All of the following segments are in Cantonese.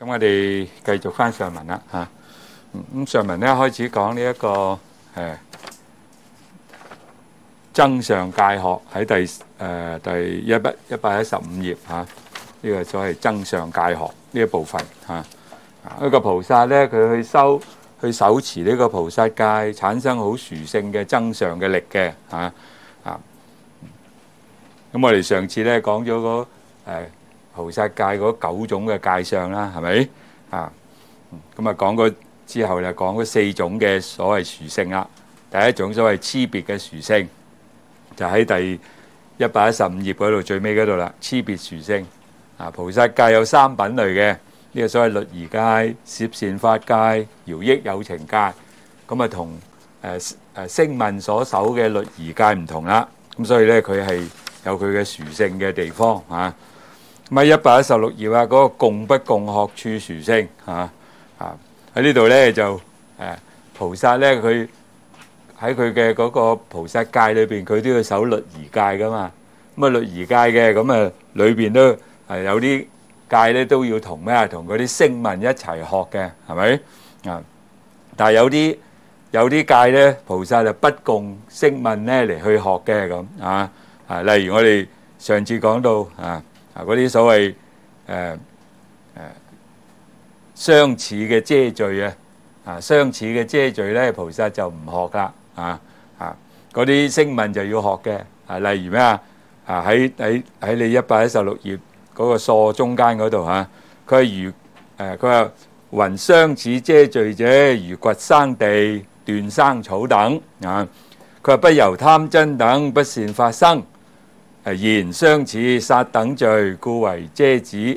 咁我哋繼續翻上文啦嚇。咁上文咧開始講呢一個增上戒學喺第115頁嚇，呢個所謂增上戒學呢一部分嚇。一個菩薩咧，佢去手持呢個菩薩戒，產生好殊勝嘅增上嘅力嘅嚇。咁我哋上次咧講咗嗰菩薩戒嗰9種嘅戒相啦，係咪啊？咁啊講過之後就講嗰4種嘅所謂殊勝啦。第一種所謂差別嘅殊勝，就喺第115頁嗰度最尾嗰度啦。差別殊勝啊，菩薩戒有3品類嘅，呢個所謂律儀戒、攝善法戒、饒益有情戒。咁啊同聲聞所守嘅律儀戒唔同啦。咁所以咧佢係有佢嘅殊勝嘅地方嚇。咁喺116頁啊，嗰個共不共學處殊勝嚇喺呢度咧就菩薩咧佢喺佢嘅嗰個菩薩戒裏邊，佢都要守律儀戒噶嘛。咁啊律儀戒嘅咁啊裏邊都有啲戒咧都要同咩啊？同嗰啲聲聞一齊學嘅，係咪啊？但係有啲戒咧，菩薩就不共聲聞咧嚟去學嘅咁啊。例如我哋上次講到嗰啲所謂相似嘅遮罪相似嘅遮罪咧，菩薩就唔學啦嗰啲聲聞就要學嘅例如咩喺你116頁嗰個疏中間嗰度佢話云相似遮罪者，如掘生地、斷生草等佢話不由貪瞋等不善法生。言相似殺等罪，故為遮止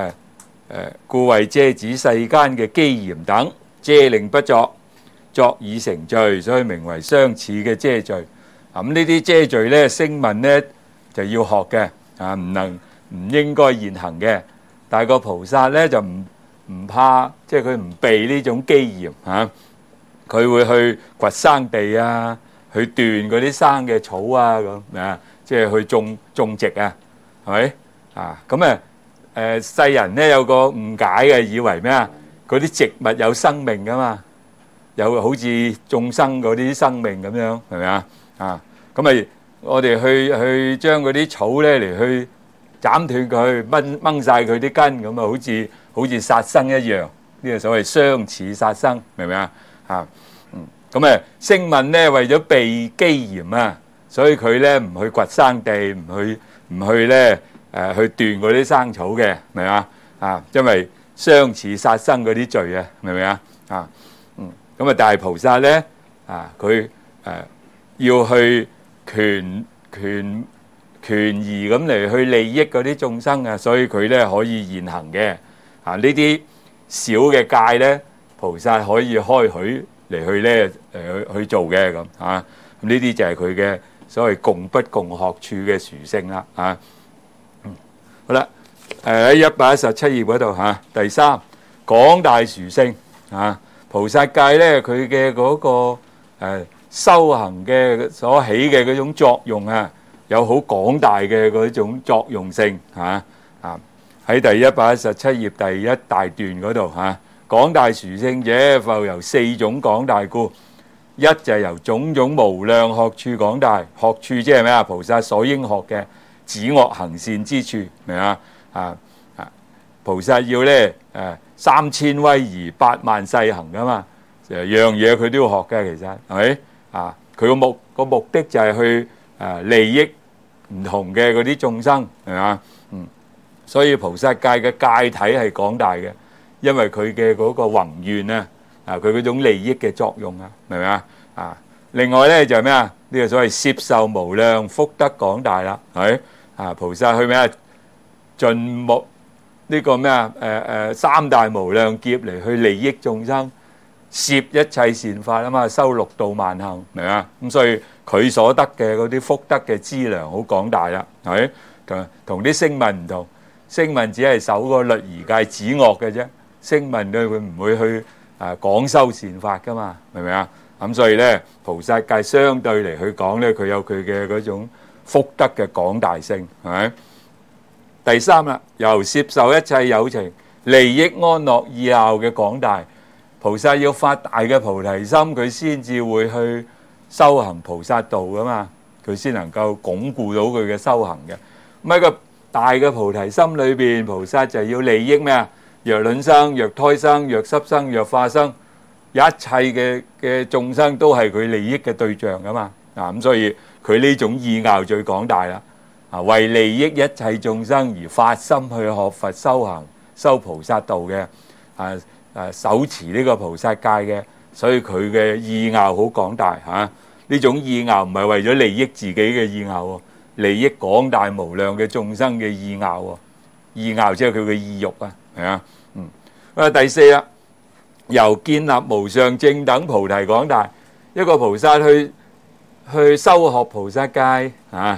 世間嘅機嫌等，遮令不作，作已成罪，所以名為相似嘅遮罪。咁呢啲遮罪咧，聲聞咧就要學嘅唔應該現行嘅。但係個菩薩咧就唔怕，即係佢唔避呢種機嫌佢會去掘生地去斷嗰啲生嘅草咁即係去種植係咪咁世人咧有個誤解嘅，以為咩嗰啲植物有生命噶嘛，有好似眾生嗰啲生命咁樣，係咪咁我哋去將嗰啲草咧嚟去斬斷佢，掹晒佢啲根，咁好似殺生一樣。呢個所謂相似殺生，明唔明聲聞咧為咗避機嫌所以佢咧唔去掘生地，唔去咧去斷嗰啲生草嘅，明嘛因為相似殺生嗰啲罪明唔明但係菩薩咧佢要去權宜咁嚟去利益嗰啲眾生所以佢咧可以現行嘅呢啲小嘅戒咧，菩薩可以開許嚟去咧去做嘅咁呢啲就係佢嘅所謂共不共學處嘅殊勝啦好啦，喺117頁嗰度第3廣大殊勝菩薩戒咧，佢嘅嗰個修行嘅所起嘅嗰種作用有好廣大嘅嗰種作用性喺第117頁第1大段嗰度廣大殊勝者，復由4種廣大故。一就係由種種無量學處廣大，學處即係咩菩薩所應學嘅止惡行善之處，明菩薩要咧3000威儀8萬世行噶嘛，樣嘢佢都要學嘅，其實係咪佢個目的就係去利益唔同嘅嗰啲眾生，係所以菩薩戒嘅戒體係廣大嘅，因為佢嘅嗰個宏願佢嗰種利益嘅作用明唔明另外咧就係咩呢個所謂攝受無量福德廣大啦，係菩薩去咩盡呢個咩三大無量劫嚟去利益眾生，攝一切善法修六度萬行，明咁所以佢所得嘅嗰啲福德嘅資糧好廣大啦，係同啲聲聞唔同，聲聞只係守個律儀戒止惡嘅啫，聲聞佢唔會去廣修善法噶嘛，明唔明咁所以咧，菩薩戒相對嚟去講咧，佢有佢嘅嗰種福德嘅廣大性，係咪？第3啦，由攝受一切有情利益安樂意樂嘅廣大。菩薩要發大嘅菩提心，佢先至會去修行菩薩道噶嘛，佢先能夠鞏固到佢嘅修行嘅。咁喺個大嘅菩提心裏邊，菩薩就要利益咩啊？若卵生、若胎生、若濕生、若化生，一切嘅眾生都係佢利益嘅對象噶嘛。咁所以佢呢種意樂最廣大啦。為利益一切眾生而發心去學佛修行、修菩薩道嘅，手持呢個菩薩戒嘅，所以佢嘅意樂好廣大嚇。呢種意樂唔係為咗利益自己嘅意樂喎，利益廣大無量嘅眾生嘅意樂喎。意樂即係佢嘅意欲啊，係啊。第四啦，由建立無上正等菩提廣大。一個菩薩去修學菩薩戒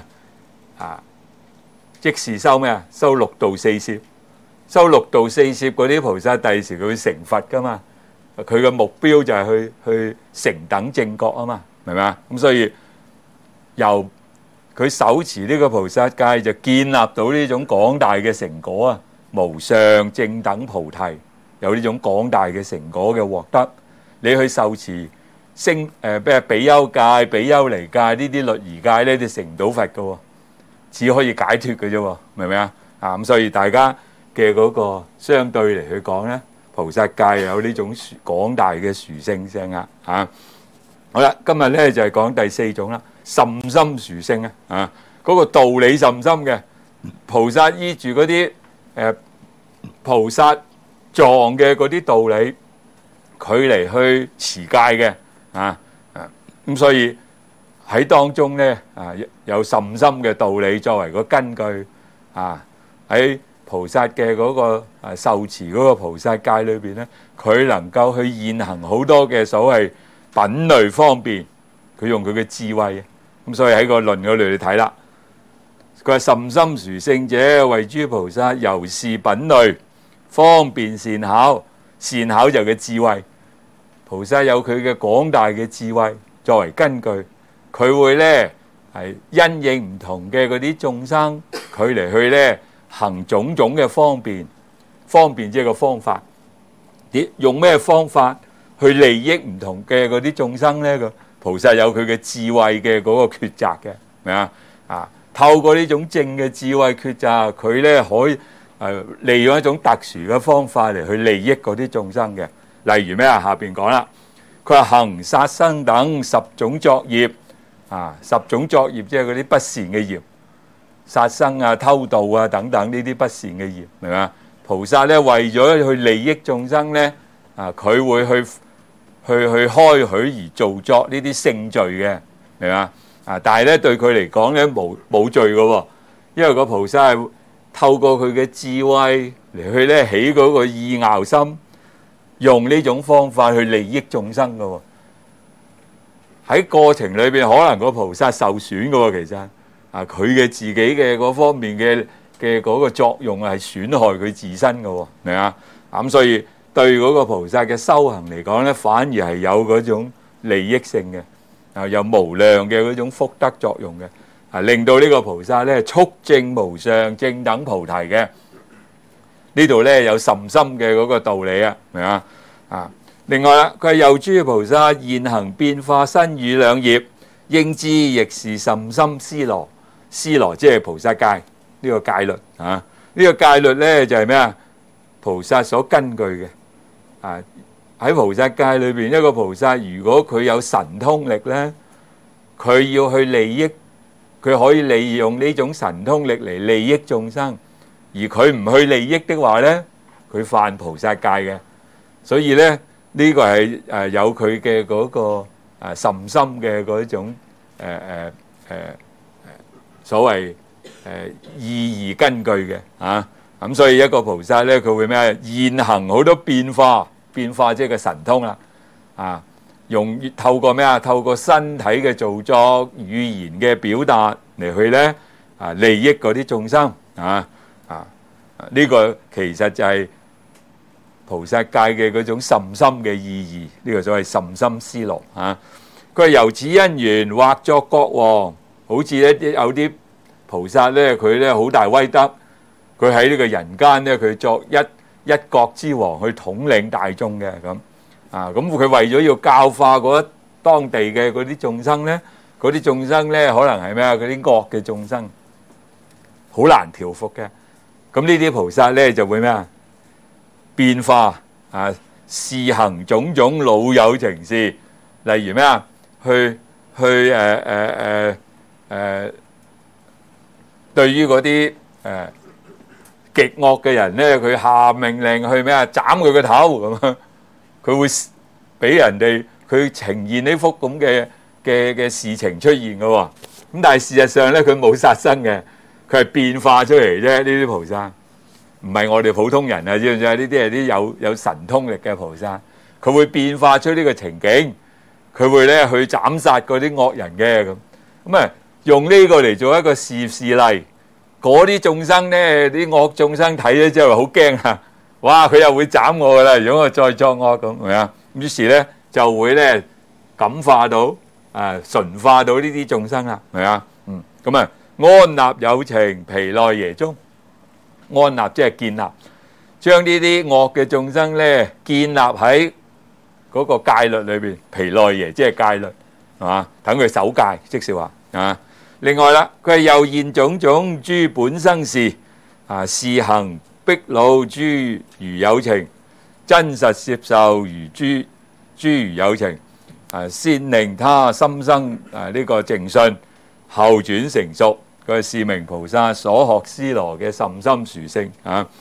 即是修咩啊？修六度四攝。修六度四攝嗰啲菩薩，第時佢會成佛噶嘛？佢嘅目標就係去成等正覺啊嘛，明唔明啊？咁所以由佢手持呢個菩薩戒，就建立到呢種廣大嘅成果啊！無上正等菩提有呢種廣大嘅成果嘅獲得，你去受持比丘戒、比丘尼戒呢啲律儀戒咧，你成唔到佛噶喎，只可以解脫嘅啫，明唔明啊？咁所以大家嘅嗰個相對嚟去講咧，菩薩戒有呢種廣大嘅殊勝性啊！好啦，今日咧就係講第四種啦，甚深殊勝啊！嗰個道理甚深嘅菩薩，依住嗰啲菩薩狀嘅嗰啲道理，佢嚟去持戒嘅咁所以喺當中咧有甚深嘅道理作為個根據喺菩薩嘅嗰個受持嗰個菩薩戒裏邊咧，佢能夠去現行好多嘅所謂品類方便，佢用佢嘅智慧咁，所以喺個論嗰度你睇啦，佢話甚深殊勝者，為諸菩薩由是品類方便善巧，善巧就嘅智慧。菩薩有佢嘅廣大嘅智慧作為根據，佢會咧係因應唔同嘅嗰啲眾生，佢嚟去咧行種種嘅方便，方便即係個方法，用咩方法去利益唔同嘅嗰啲眾生咧？個菩薩有佢嘅智慧嘅嗰個抉擇嘅，明啊？透過呢種正嘅智慧抉擇，佢咧可以利用一種特殊嘅方法嚟去利益嗰啲眾生嘅。例如咩啊？下邊講啦，佢話行殺生等十種作業十種作業即係嗰啲不善嘅業，殺生偷盜等等呢啲不善嘅業，明嘛？菩薩咧為咗去利益眾生咧佢會去開許而造作呢啲聖罪嘅，明嘛？但係咧對佢嚟講咧冇罪嘅喎，因為個菩薩係透過佢嘅智慧嚟去咧起嗰個意樂心，用呢種方法去利益眾生嘅喎。喺過程裏邊可能個菩薩受損嘅喎，其實佢嘅自己嘅嗰方面嘅嗰個作用係損害佢自身嘅喎，明啊？咁所以對嗰個菩薩嘅修行嚟講咧，反而係有嗰種利益性嘅。有無量嘅嗰種福德作用嘅，令到呢個菩薩咧速證無上正等菩提嘅。呢度咧有甚深嘅嗰個道理明啊？另外啦，佢係由諸菩薩現行變化身語兩業，應知亦是甚深思羅。思羅即係菩薩戒呢個戒律呢個戒律咧就係咩啊？菩薩所根據嘅喺菩薩戒裏邊，一個菩薩如果佢有神通力咧，佢要去利益，佢可以利用呢種神通力嚟利益眾生，而佢唔去利益的話咧，佢犯菩薩戒嘅。所以咧呢個係有佢嘅嗰個甚深嘅嗰種所謂意義根據嘅咁所以一個菩薩咧，佢會咩？現行好多變化。變化即係個神通啦，透過咩啊？透過身體嘅造作、語言嘅表達嚟去咧利益嗰啲眾生呢個其實就係菩薩戒嘅嗰種甚深嘅意義，呢個所謂甚深思羅佢係由此因緣或作國王，好似咧有啲菩薩咧，佢咧好大威德，佢喺呢個人間咧，佢作一一國之王去統領大眾嘅咁啊。咁佢為咗要教化嗰當地嘅嗰啲眾生咧，嗰啲眾生咧可能係咩啊？嗰啲惡嘅眾生好難調伏嘅。咁呢啲菩薩咧就會咩啊？變化啊，示行種種老有情事，例如咩啊？去對於嗰啲極惡嘅人咧，佢下命令去咩啊？斬佢個頭咁樣，佢會俾人哋佢呈現呢幅咁嘅事情出現嘅喎。咁但係事實上咧，佢冇殺生嘅，佢係變化出嚟啫。呢啲菩薩唔係我哋普通人啊，知唔知啊？呢啲係啲有神通力嘅菩薩，佢會變化出呢個情景，佢會咧去斬殺嗰啲惡人嘅咁啊，用呢個嚟做一個事例。嗰啲眾生咧，啲惡眾生睇咗之後好驚啊！哇，佢又會斬我噶啦！如果我再作惡咁，係咪啊？於是咧就會咧感化到純化到呢啲眾生啦，係咪啊？咁啊，安立有情毗奈耶中，安立即係建立，將呢啲惡嘅眾生咧建立喺嗰個戒律裏邊，毗奈耶即係戒律，係嘛？等佢守戒，即是話啊。另外啦，佢係又現種種諸本生事示行逼惱諸如有情，真實攝受如諸如有情先令他心生呢個淨信，後轉成熟。佢係是名菩薩所學思羅嘅甚深殊勝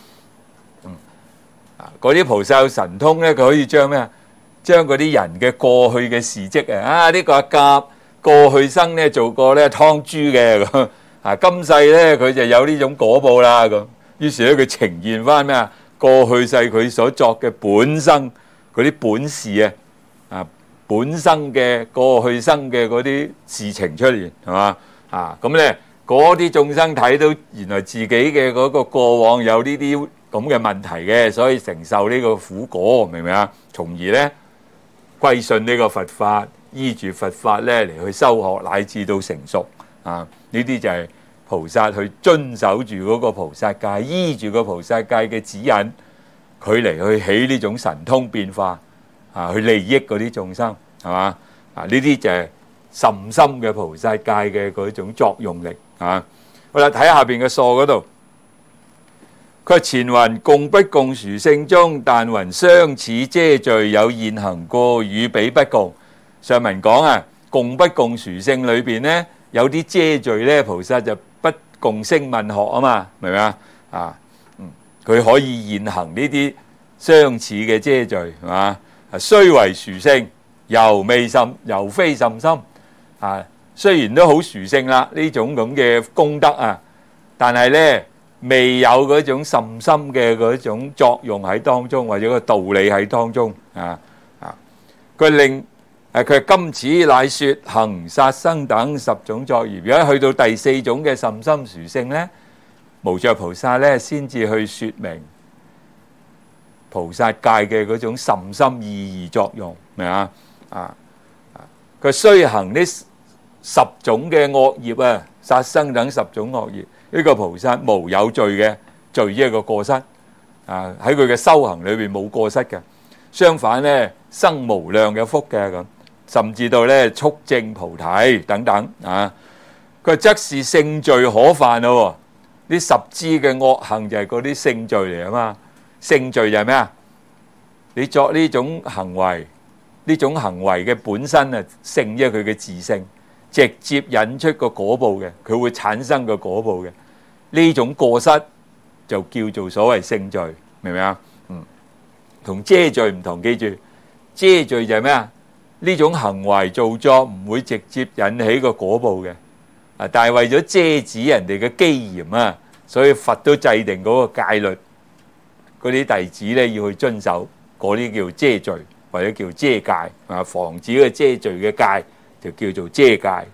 嗰啲菩薩有神通咧，佢可以將咩啊？將嗰啲人嘅過去嘅事蹟呢個阿甲過去生咧做過咧劏豬嘅咁今世咧佢就有呢種果報啦咁。於是咧佢呈現翻咩啊？過去世佢所作嘅本生嗰啲本事本生嘅過去生嘅嗰啲事情出現，係嘛咁咧嗰啲眾生睇到原來自己嘅嗰個過往有呢啲咁嘅問題嘅，所以承受呢個苦果，明唔明啊？從而咧歸信呢個佛法，依住佛法咧嚟去修學，乃至到成熟呢啲就係菩薩去遵守住嗰個菩薩戒，依住個菩薩戒嘅指引，佢嚟去起呢種神通變化去利益嗰啲眾生，係嘛呢啲就係甚深嘅菩薩戒嘅嗰種作用力好啦，睇下邊嘅疏嗰度，佢前云共不共殊勝中，但云相似遮罪有現行過，與彼不共。上文講共不共殊勝裏邊咧有啲遮罪咧，菩薩就不共聲聞學啊嘛，明唔明佢可以現行呢啲相似嘅遮罪，係嘛？雖為殊勝，猶非甚深雖然都好殊勝啦，呢種咁嘅功德但係咧未有嗰種甚深嘅嗰種作用喺當中，或者個道理喺當中佢令佢今此乃說行殺生等10種作業。如果去到第4種嘅甚深殊勝咧，無著菩薩咧先至去說明菩薩戒嘅嗰種甚深意義作用，明啊？佢雖行呢10種嘅惡業殺生等10種惡業，呢個菩薩無有罪嘅罪，一個過失喺佢嘅修行裏邊冇過失嘅，相反咧生無量嘅福嘅咁，甚至到咧速證菩提等等佢則是性罪可犯咯。呢10支嘅惡行就係嗰啲性罪嚟啊嘛。性罪就係咩啊？你作呢種行為，呢種行為嘅本身性，即係佢嘅自性，直接引出個果報嘅，佢會產生個果報嘅。呢種過失就叫做所謂性罪，明唔明啊？同遮罪唔同，記住遮罪就係咩啊？呢種行為做作唔會直接引起個果報嘅但係為咗遮止人哋嘅機嫌所以佛都制定嗰個戒律，嗰啲弟子咧要去遵守，嗰啲叫遮罪或者叫遮戒防止個遮罪嘅戒就叫做遮戒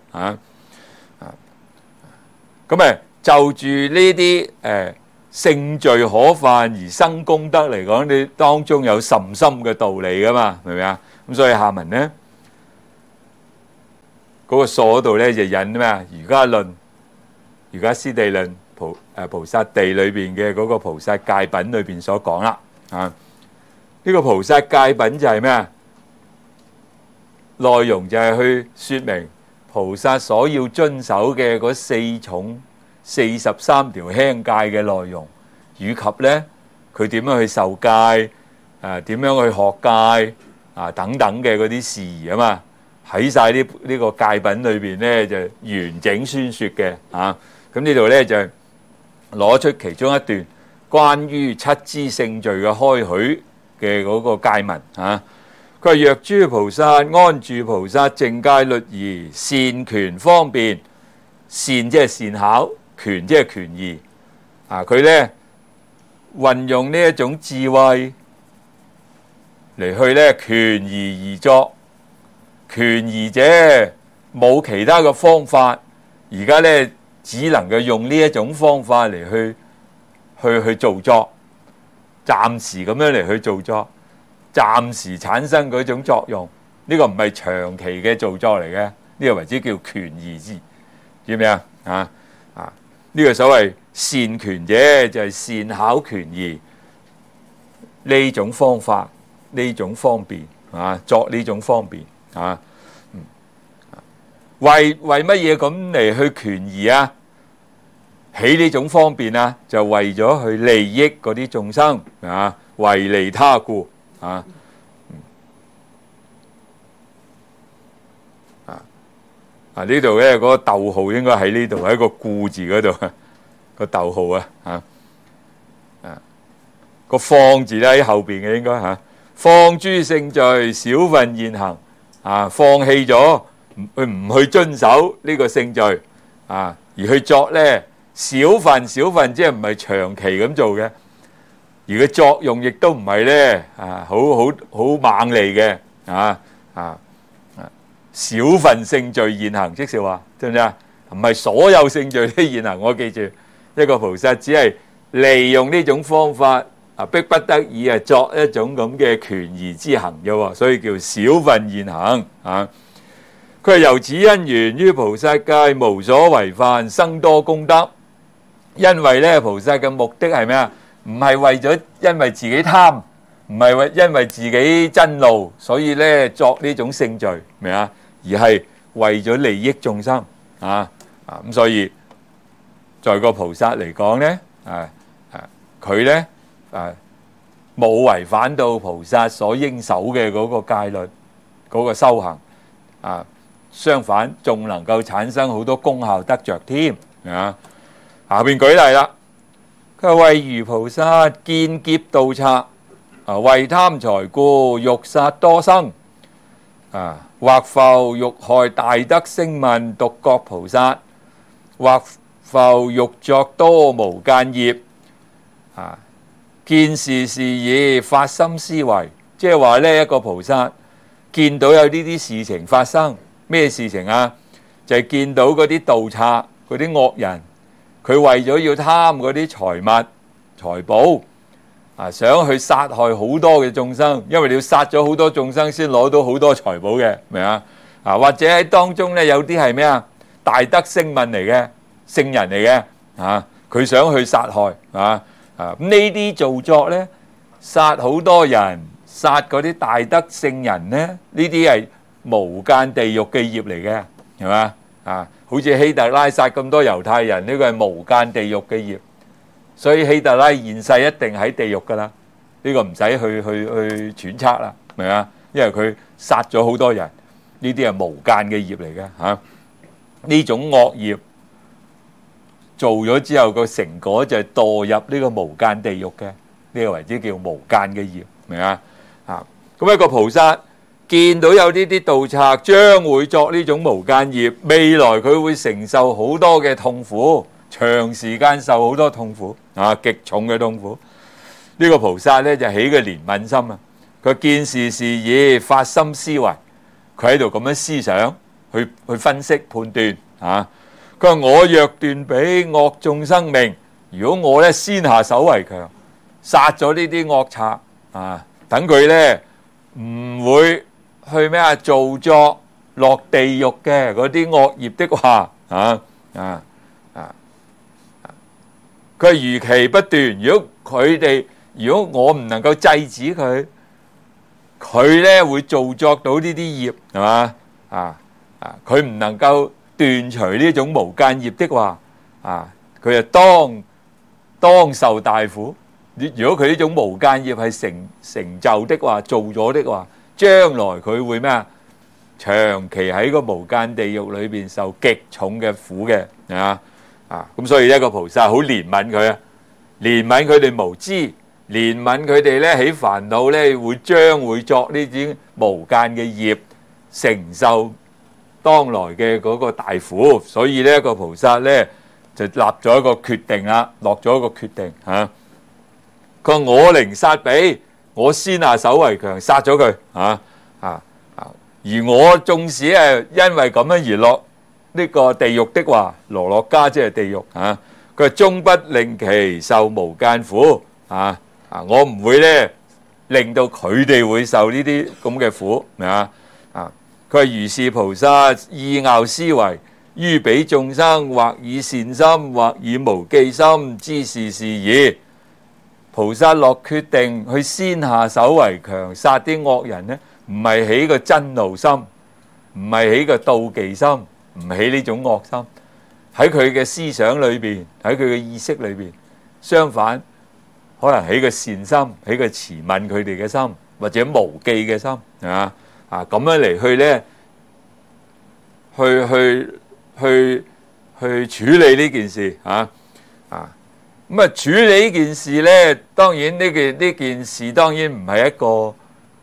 咁就住呢啲性罪可犯而生功德嚟講，你當中有甚深嘅道理噶嘛，明唔明啊？咁所以下文咧嗰個疏嗰度咧就引咩啊？瑜伽論、瑜伽師地論、菩薩地裏邊嘅嗰個菩薩戒品裏邊所講啦呢個菩薩戒品就係咩啊？內容就係去說明菩薩所要遵守嘅嗰4重43條輕戒嘅內容，以及咧佢點樣去受戒，點樣去學戒等等嘅嗰啲事宜啊嘛，喺晒呢個戒品裏邊咧就完整宣說嘅咁呢度咧就攞出其中一段關於7支聖序嘅開許嘅嗰個戒文佢話：若諸菩薩安住菩薩淨戒律儀，善權方便，善即係善巧，權即係權宜佢咧運用呢一種智慧嚟去咧權宜而作，權宜啫，冇其他嘅方法，而家咧只能夠用呢一種方法嚟去做作，暫時咁樣嚟去做作，暫時產生嗰種作用，呢個唔係長期嘅做作嚟嘅，呢個為之叫權宜之，知唔知啊？呢個所謂善權者就係善巧權宜呢種方法，呢種方便作呢種方便為乜嘢咁嚟去權宜起呢種方便就為咗去利益嗰啲眾生為利他故呢度咧嗰個逗號應該喺呢度，喺個故字嗰度個逗號個放字咧喺後邊嘅應該放諸聖序，少分現行放棄咗佢唔去遵守呢個聖序而去作咧少分，即係唔係長期咁做嘅，而個作用亦都唔係咧好猛利嘅少分聖序現行，即是話知唔知唔係所有聖序都現行。我記住一個菩薩只係利用呢種方法逼不得已作一種咁嘅權宜之行啫，所以叫少分現行佢係由此因緣於菩薩戒無所違犯，生多功德。因為咧菩薩嘅目的係咩啊？唔係為咗因為自己貪，唔係因為自己嗔怒，所以咧作呢種聖序，明啊？而係為咗利益眾生咁所以在個菩薩嚟講咧佢咧冇違反到菩薩所應守嘅嗰個戒律嗰個修行相反仲能夠產生好多功效得着添下邊舉例啦，佢話為如菩薩見劫盜賊為貪財故欲殺多生或復欲害大德聲聞獨覺菩薩，或復欲作多無間業見是事已發心思維，即係話呢一個菩薩見到有呢啲事情發生，咩事情就係見到嗰啲盜賊嗰啲惡人，佢為咗要貪嗰啲財物財寶想去殺害好多嘅眾生，因為你要殺咗好多眾生先攞到好多財寶嘅，明啊？或者喺當中咧有啲係咩大德聲聞嚟嘅聖人嚟嘅佢想去殺害咁呢啲做作咧，殺好多人，殺嗰啲大德聖人咧，呢啲係無間地獄嘅業嚟嘅，係嘛好似希特拉殺咁多猶太人，呢個係無間地獄嘅業。所以希特拉現世一定喺地獄噶啦，呢個唔使去揣測啦，明啊？因為佢殺咗好多人，呢啲係無間嘅業嚟嘅呢種惡業做咗之後個成果就係墮入呢個無間地獄嘅，呢個為之叫無間嘅業，明啊？咁一個菩薩見到有呢啲盜賊將會作呢種無間業，未來佢會承受好多嘅痛苦。長時間受好多痛苦極重嘅痛苦。呢個菩薩咧就起個憐憫心佢見是事已發心思維，佢喺度咁樣思想去分析判斷佢話我若斷彼惡眾生命，如果我咧先下手為強，殺咗呢啲惡賊等佢咧唔會去咩做作落地獄嘅嗰啲惡業的話佢如期不斷，如果佢哋如果我唔能夠制止佢，佢咧會造作到呢啲業，係嘛？佢唔能夠斷除呢種無間業的話，佢就當受大苦。如果佢呢種無間業係成就的話，做咗的話，將來佢會咩啊？長期喺個無間地獄裏邊受極重嘅苦嘅，咁所以一個菩薩好憐憫佢啊，憐憫佢哋無知，憐憫佢哋咧起煩惱咧將會作呢啲無間嘅業，承受當來嘅嗰個大苦。所以呢一個菩薩咧就立咗一個決定啦，落咗一個決定嚇。佢話我寧殺彼，我先下手為強，殺咗佢而我縱使係因為咁樣而落呢個地獄的話，羅洛迦即係地獄佢話終不令其受無間苦我唔會咧令到佢哋會受呢啲咁嘅苦佢話如是菩薩意樂思維，於彼眾生或以善心，或以無記心，知是事矣。菩薩落決定去先下手為強，殺啲惡人呢，唔係起個瞋怒心，唔係起個妒忌心，唔起呢種惡心喺佢嘅思想裏邊，喺佢嘅意識裏邊。相反，可能起個善心，起個慈憫佢哋嘅心，或者無記嘅心咁樣嚟去咧，去處理呢件事咁處理呢件事咧，當然呢件事當然唔係一個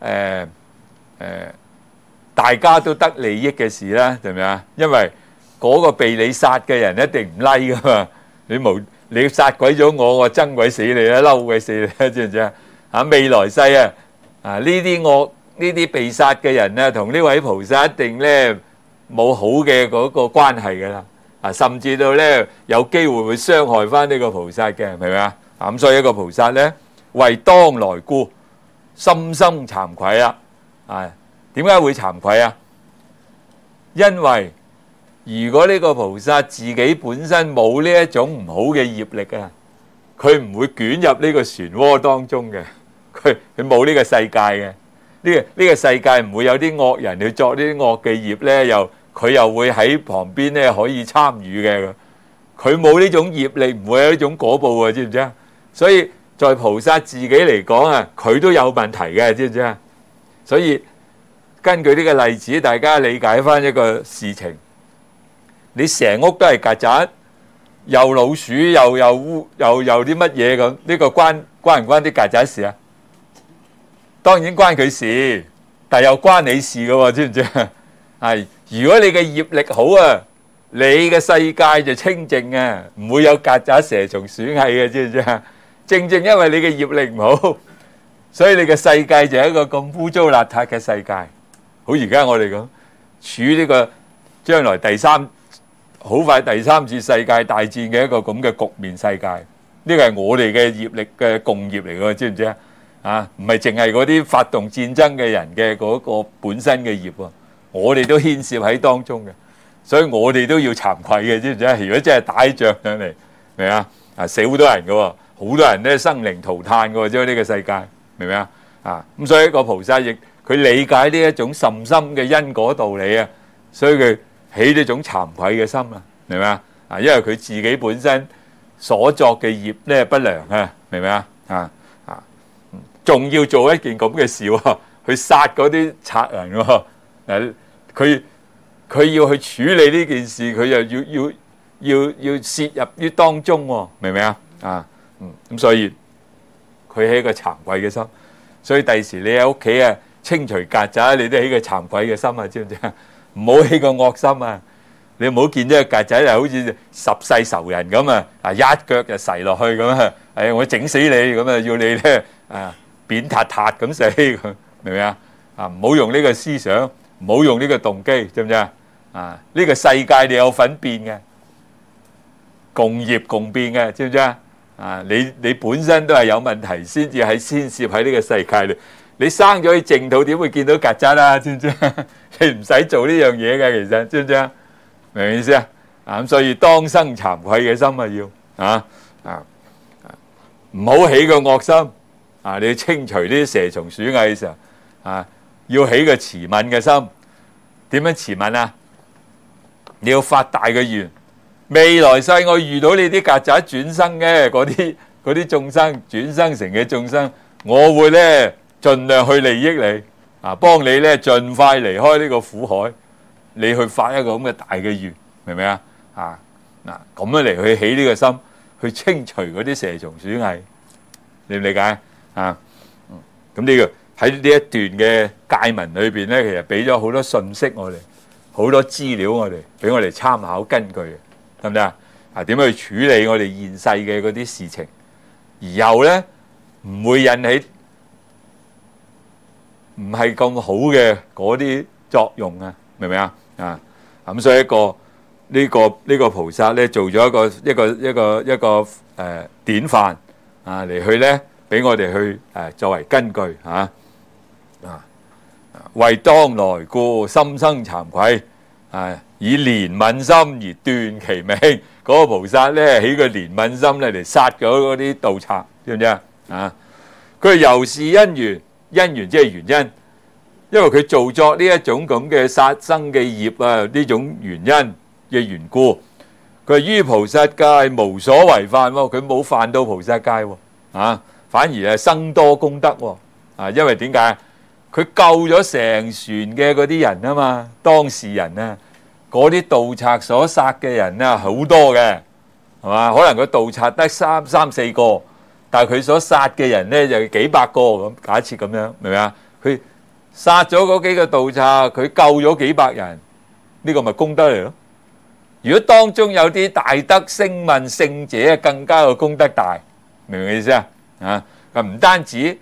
大家都得利益嘅事啦，係咪啊？因為嗰個被你殺嘅人一定唔 like 噶嘛，你殺鬼咗我憎鬼死你啦，嬲鬼死你啦，知唔知啊？未來世呢啲被殺嘅人咧，同呢位菩薩一定咧冇好嘅嗰個關係噶啦。甚至到咧有機會會傷害翻呢個菩薩嘅，明唔明啊？咁所以一個菩薩咧為當來故，深深慚愧啦。點解會慚愧啊？因為如果呢個菩薩自己本身冇呢一種唔好嘅業力佢唔會捲入呢個漩渦當中嘅。佢冇呢個世界嘅，呢個世界唔會有啲惡人去作呢啲惡嘅業咧，佢又會喺旁邊咧可以參與嘅。佢冇呢種業力，唔會有呢種果報啊，知唔知啊？所以在菩薩自己嚟講佢都有問題嘅，知唔知啊？所以根據呢個例子，大家理解翻一個事情。你成屋都係曱甴，又老鼠，又啲乜嘢咁，呢個關唔關啲曱甴事啊？當然關佢事，但又關你事噶喎，知唔知啊？如果你嘅業力好你嘅世界就清淨唔會有曱甴、蛇蟲鼠蟻嘅，知唔知啊？正因為你嘅業力唔好，所以你嘅世界就係一個咁污糟邋遢嘅世界。好，而家我哋咁處呢個將來好快第三次世界大戰嘅一個咁嘅局面世界，呢個係我哋嘅業力嘅共業嚟嘅，知唔知唔係淨係嗰啲發動戰爭嘅人嘅嗰個本身嘅業我哋都牽涉喺當中嘅，所以我哋都要慚愧嘅，知唔知？如果真係打仗上嚟，明唔明死好多人嘅，好多人咧生靈塗炭嘅，即係呢個世界，明唔明咁所以一個菩薩亦佢理解呢一種甚深嘅因果道理所以佢起呢種慚愧嘅心明唔明因為佢自己本身所作嘅業咧不良明唔明仲要做一件咁嘅事去殺嗰啲賊人佢要去處理呢件事，佢又要涉入於當中明唔明咁所以佢起一個慚愧嘅心，所以第時你喺屋企清除曱甴，你都起個慚愧嘅心知唔知唔好起個惡心你唔好見咗個曱甴好似十世仇人咁一腳就噬落去咁我整死你咁要你咧扁塌塌咁死佢，明唔明唔好用呢個思想，唔好用呢個動機，知唔知呢個世界你有份變嘅，共業共變嘅，知唔知你本身都係有問題，先至係牽涉喺呢個世界裏。你生咗喺淨土，點會見到曱甴知唔知你唔使做呢樣嘢嘅，其實知唔知明唔明意思咁所以當生慚愧嘅心要唔好起個惡心， 啊，你要清除呢啲蛇蟲鼠蟻嘅時候啊，要起個慈憫嘅心。點樣慈憫啊？你要發大嘅願，未來世我遇到你啲曱甴轉生嘅嗰啲眾生轉生成嘅眾生，我會咧盡量去利益你啊，幫你咧盡快離開呢個苦海。你去發一個咁嘅大嘅願，明唔明啊？啊嗱，咁樣嚟去起呢個心，去清除嗰啲蛇蟲鼠蟻，理唔理解啊？咁呢個喺呢一段嘅誡文裏邊咧，其實俾咗好多信息我哋，好多資料我哋，俾我哋參考根據嘅，得唔得啊？啊，點樣去處理我哋現世嘅嗰啲事情，而又咧唔會引起唔係咁好嘅嗰啲作用啊？明唔明啊？啊，咁所以呢個菩薩咧做咗一個典範啊，嚟去咧俾我哋去作為根據啊。為當來故，心生慚愧，以憐憫心而斷其命。嗰個菩薩咧起個憐憫心咧嚟殺咗嗰啲盜賊，知唔知啊？啊，佢由是因緣，因緣即係原因，因為佢做作呢一種咁嘅殺生嘅業啊，呢種原因嘅緣故，佢於菩薩戒無所違犯喎，佢冇犯到菩薩戒喎，反而係生多功德喎，因為點解？佢救咗成船嘅嗰啲人啊嘛，當事人啊，嗰啲盜賊所殺嘅人啊好多嘅，係嘛？可能個盜賊得三四個，但係佢所殺嘅人咧就幾百個咁，假設咁樣，明唔明啊？佢殺咗嗰幾個盜賊，佢救咗幾百人，呢個咪功德嚟咯？如果當中有啲大德聲聞聖者，更加個功德大，明唔明意思啊？唔單止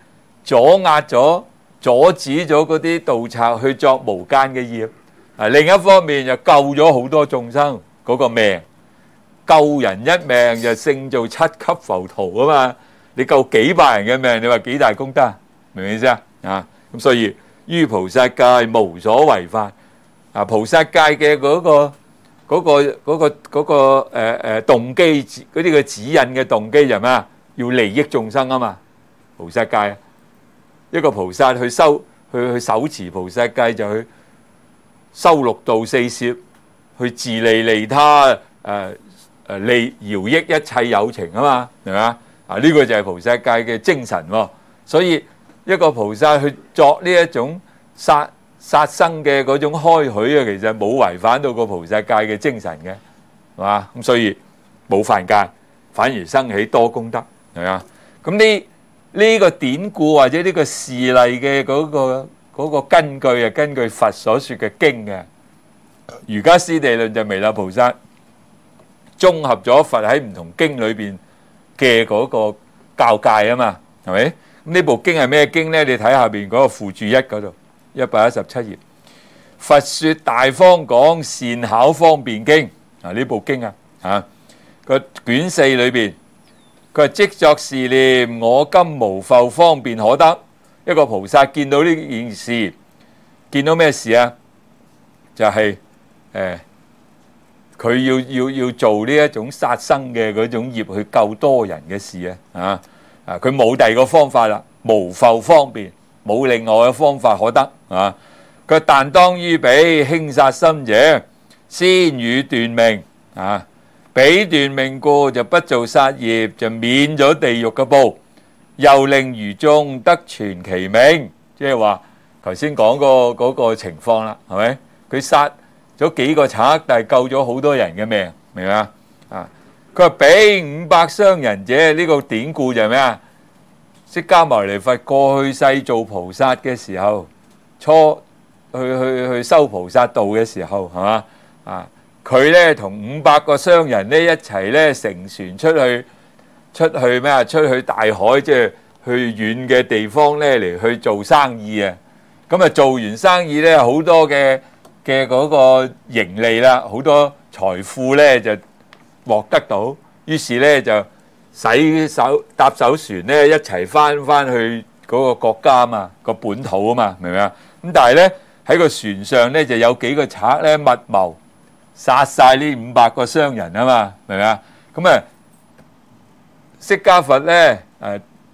阻止咗嗰啲盜賊去作無間嘅業，另一方面就救咗好多眾生嗰個命，救人一命就勝造七級浮屠啊嘛！你救幾百人嘅命，你話幾大功德？明唔明意思啊？咁所以於菩薩戒無所違犯。菩薩戒嘅嗰個動機，嗰啲嘅指引嘅動機就咩啊？要利益眾生啊嘛！菩薩戒。一個菩薩去手持菩薩戒，就去修六度四攝，去自利利他，饒益一切有情啊嘛，係咪啊？呢個就係菩薩戒嘅精神喎。所以一個菩薩去作呢一種殺生嘅嗰種開許啊，其實冇違反到個菩薩戒嘅精神嘅，係嘛？咁所以冇犯戒，反而生起多功德，係咪啊？咁呢個典故或者呢個事例嘅嗰個根據啊，根據佛所說嘅經嘅《瑜伽師地論》就彌勒菩薩綜合咗佛喺唔同經裏邊嘅嗰個教誡啊嘛，係咪？咁呢部經係咩經咧？你睇下邊嗰個附注一嗰度，117頁，佛說大方廣善巧方便經呢部經個卷4裏邊。佢係即作是念，我今無復方便可得。一個菩薩見到呢件事，見到咩事啊？就係佢要做呢一種殺生嘅嗰種業，去救多人嘅事啊！佢冇第二個方法啦，無復方便，冇另外嘅方法可得啊！佢但當於彼輕殺心者，先予斷命啊！彼斷命故，就不做殺業，就免咗地獄嘅報，又令餘眾得全其命。即係話頭先講嗰個情況啦，係咪？佢殺咗幾個賊，但係救咗好多人嘅命，明唔明啊？佢話彼500傷人者，呢個典故就係咩啊？釋迦牟尼佛過去世做菩薩嘅時候，初去修菩薩道嘅時候，係嘛佢咧同500個商人咧一齊咧乘船出去咩啊？出去大海，即係去遠嘅地方咧嚟去做生意啊！咁啊做完生意咧，好多嘅嗰個盈利啦，好多財富咧就獲得到，於是咧就搭手船咧一齊翻去嗰個國家啊嘛，個本土啊嘛，明唔明啊？咁但係咧喺個船上咧就有幾個賊咧密謀。殺晒呢500個商人啊嘛，明唔明啊？咁啊，釋迦佛咧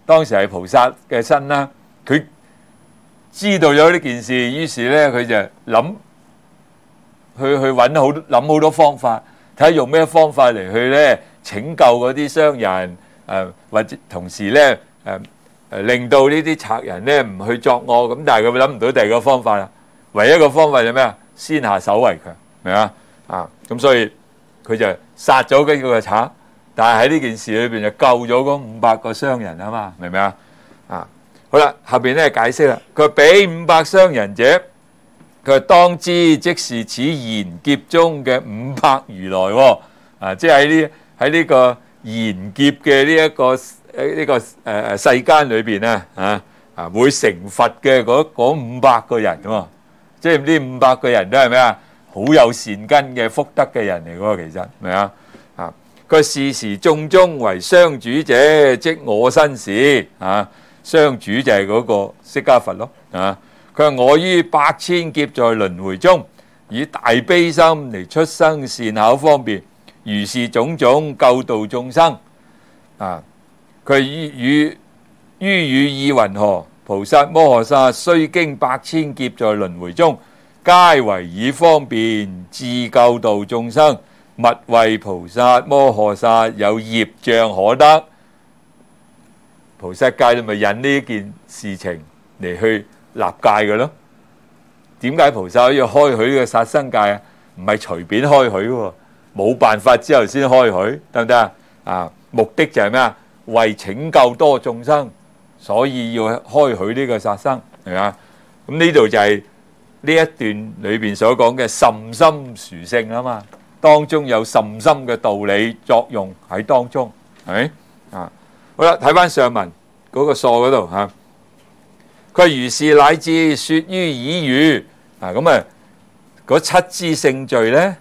當時係菩薩嘅身啦，佢知道咗呢件事，於是咧佢就諗去諗好多方法，睇下用咩方法嚟去咧拯救嗰啲商人，或者同時咧令到呢啲賊人咧唔去作惡。咁但係佢諗唔到第二個方法啦，唯一一個方法係咩啊？先下手為強，明嘛？咁所以佢就殺咗幾個賊，但係喺呢件事裏邊就救咗嗰500個商人啊嘛，明唔明啊？好啦，後邊咧解釋啦，佢話彼500商人者，佢話當知即是此賢劫中嘅500如來，即係喺呢個賢劫嘅呢一個世間裏邊咧，會成佛嘅嗰500個人喎，即係呢500個人都係咩啊？好有善根嘅福德嘅人嚟嗰個，其實明啊？佢是時眾中為相主者，即我身是相主就係嗰個釋迦佛咯。佢話我於百千劫在輪迴中，以大悲心嚟出生善巧方便，如是種種救度眾生。佢於語意云何？菩薩摩訶薩雖經百千劫在輪迴中，皆為以方便自救度眾生，勿謂菩薩摩訶薩有業障可得。菩薩戒咪引呢件事情嚟去立戒嘅咯。點解菩薩可以開許呢個殺生戒啊？唔係隨便開許喎，冇辦法之後先開許，得唔得啊？目的就係咩啊？為拯救多眾生，所以要開許呢個殺生，係嘛？咁呢度就係呢一段裏邊所講嘅甚深殊勝啊嘛，當中有甚深嘅道理作用喺當中，係咪啊？好啦，睇翻上文嗰個疏嗰度嚇，佢話如是乃至說於綺語咁嗰七支聖罪咧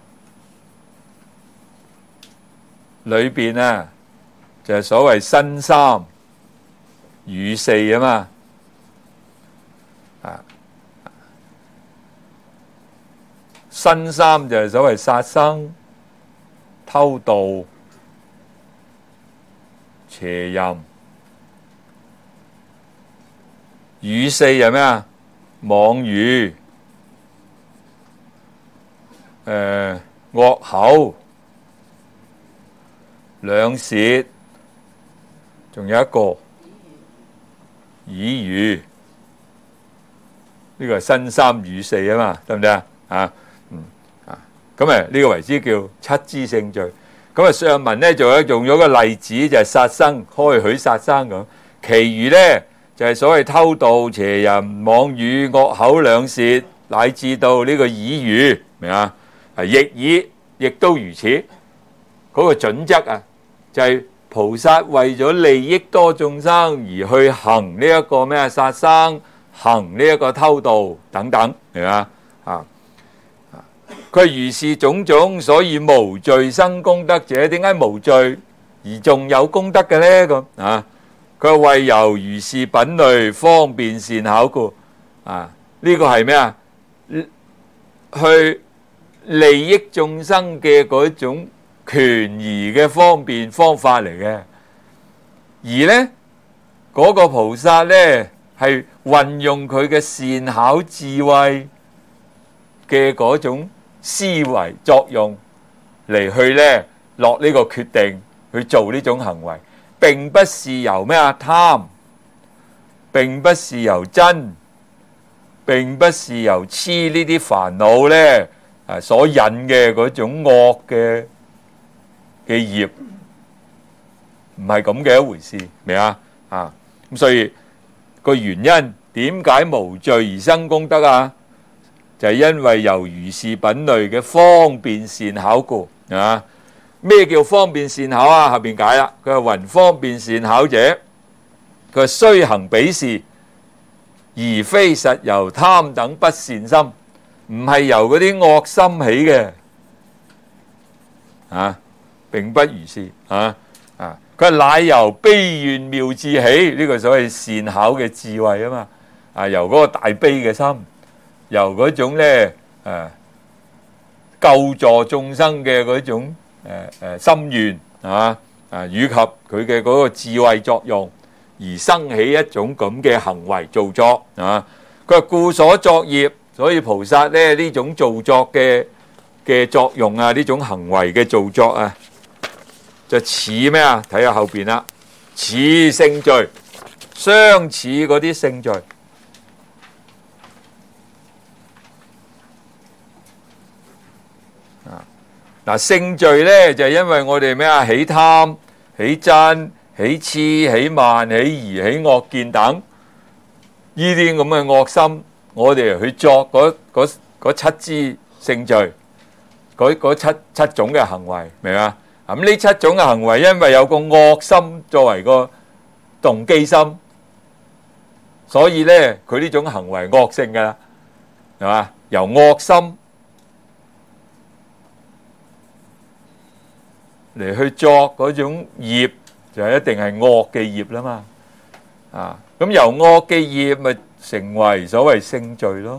裏邊就係所謂身三語四啊嘛，身三就係所謂殺生、偷盜、邪淫；語四係咩啊？妄語、惡口、兩舌，仲有一個綺語，呢個係身三語四啊嘛，得唔得啊？咁呢個為之叫七支聖罪。咁上文咧仲有用咗個例子，就係殺生，開許殺生咁。其餘咧就係所謂偷盜、邪淫、妄語、惡口、兩舌，乃至到呢個綺語，明啊？亦都如此。嗰個準則就係菩薩為咗利益多眾生而去行呢一個咩殺生，行呢一個偷盜等等，明嘛？佢如是種種，所以無罪生功德者，點解無罪而仲有功德嘅呢？咁佢為由如是品類方便善巧故，呢個係咩啊？去利益眾生嘅嗰種權宜嘅方便方法嚟嘅。而呢嗰個菩薩呢係運用佢嘅善巧智慧嘅嗰種思維作用嚟去咧落呢個決定去做呢種行為，並不是由咩貪，並不是由瞋，並不是由痴呢啲煩惱咧所引嘅嗰種惡嘅業，唔係咁嘅一回事，明啊？咁所以個原因點解無罪而生功德啊？就係因為由如是品類嘅方便善巧故。咩叫方便善巧啊？後邊解啦，佢話云方便善巧者，佢話雖行彼事，而非實由貪等不善心，唔係由嗰啲惡心起嘅，並不如是。佢話乃由悲願妙智起，呢個所謂善巧嘅智慧啊嘛，由嗰個大悲嘅心。由嗰種咧救助眾生嘅嗰種心願以及佢嘅嗰個智慧作用， 而生起一種咁嘅行為造作啊。佢話故所作業，所以菩薩咧呢種造作嘅作用啊，呢種行為嘅造作啊，就似咩啊？睇下後邊啦，似聖序，相似嗰啲聖序。嗱，聖序咧就係因為我哋咩啊？起貪、起瞋、起痴、起慢、起疑、起惡見等呢啲咁嘅惡心，我哋去作嗰七支聖序，嗰七種嘅行為，明嘛？咁呢七種嘅行為，因為有個惡心作為個動機心，所以咧佢呢種行為惡性噶啦，係嘛？由惡心嚟去作嗰種業，就一定係惡嘅業啦嘛。啊，咁由惡嘅業咪成為所謂聖序咯。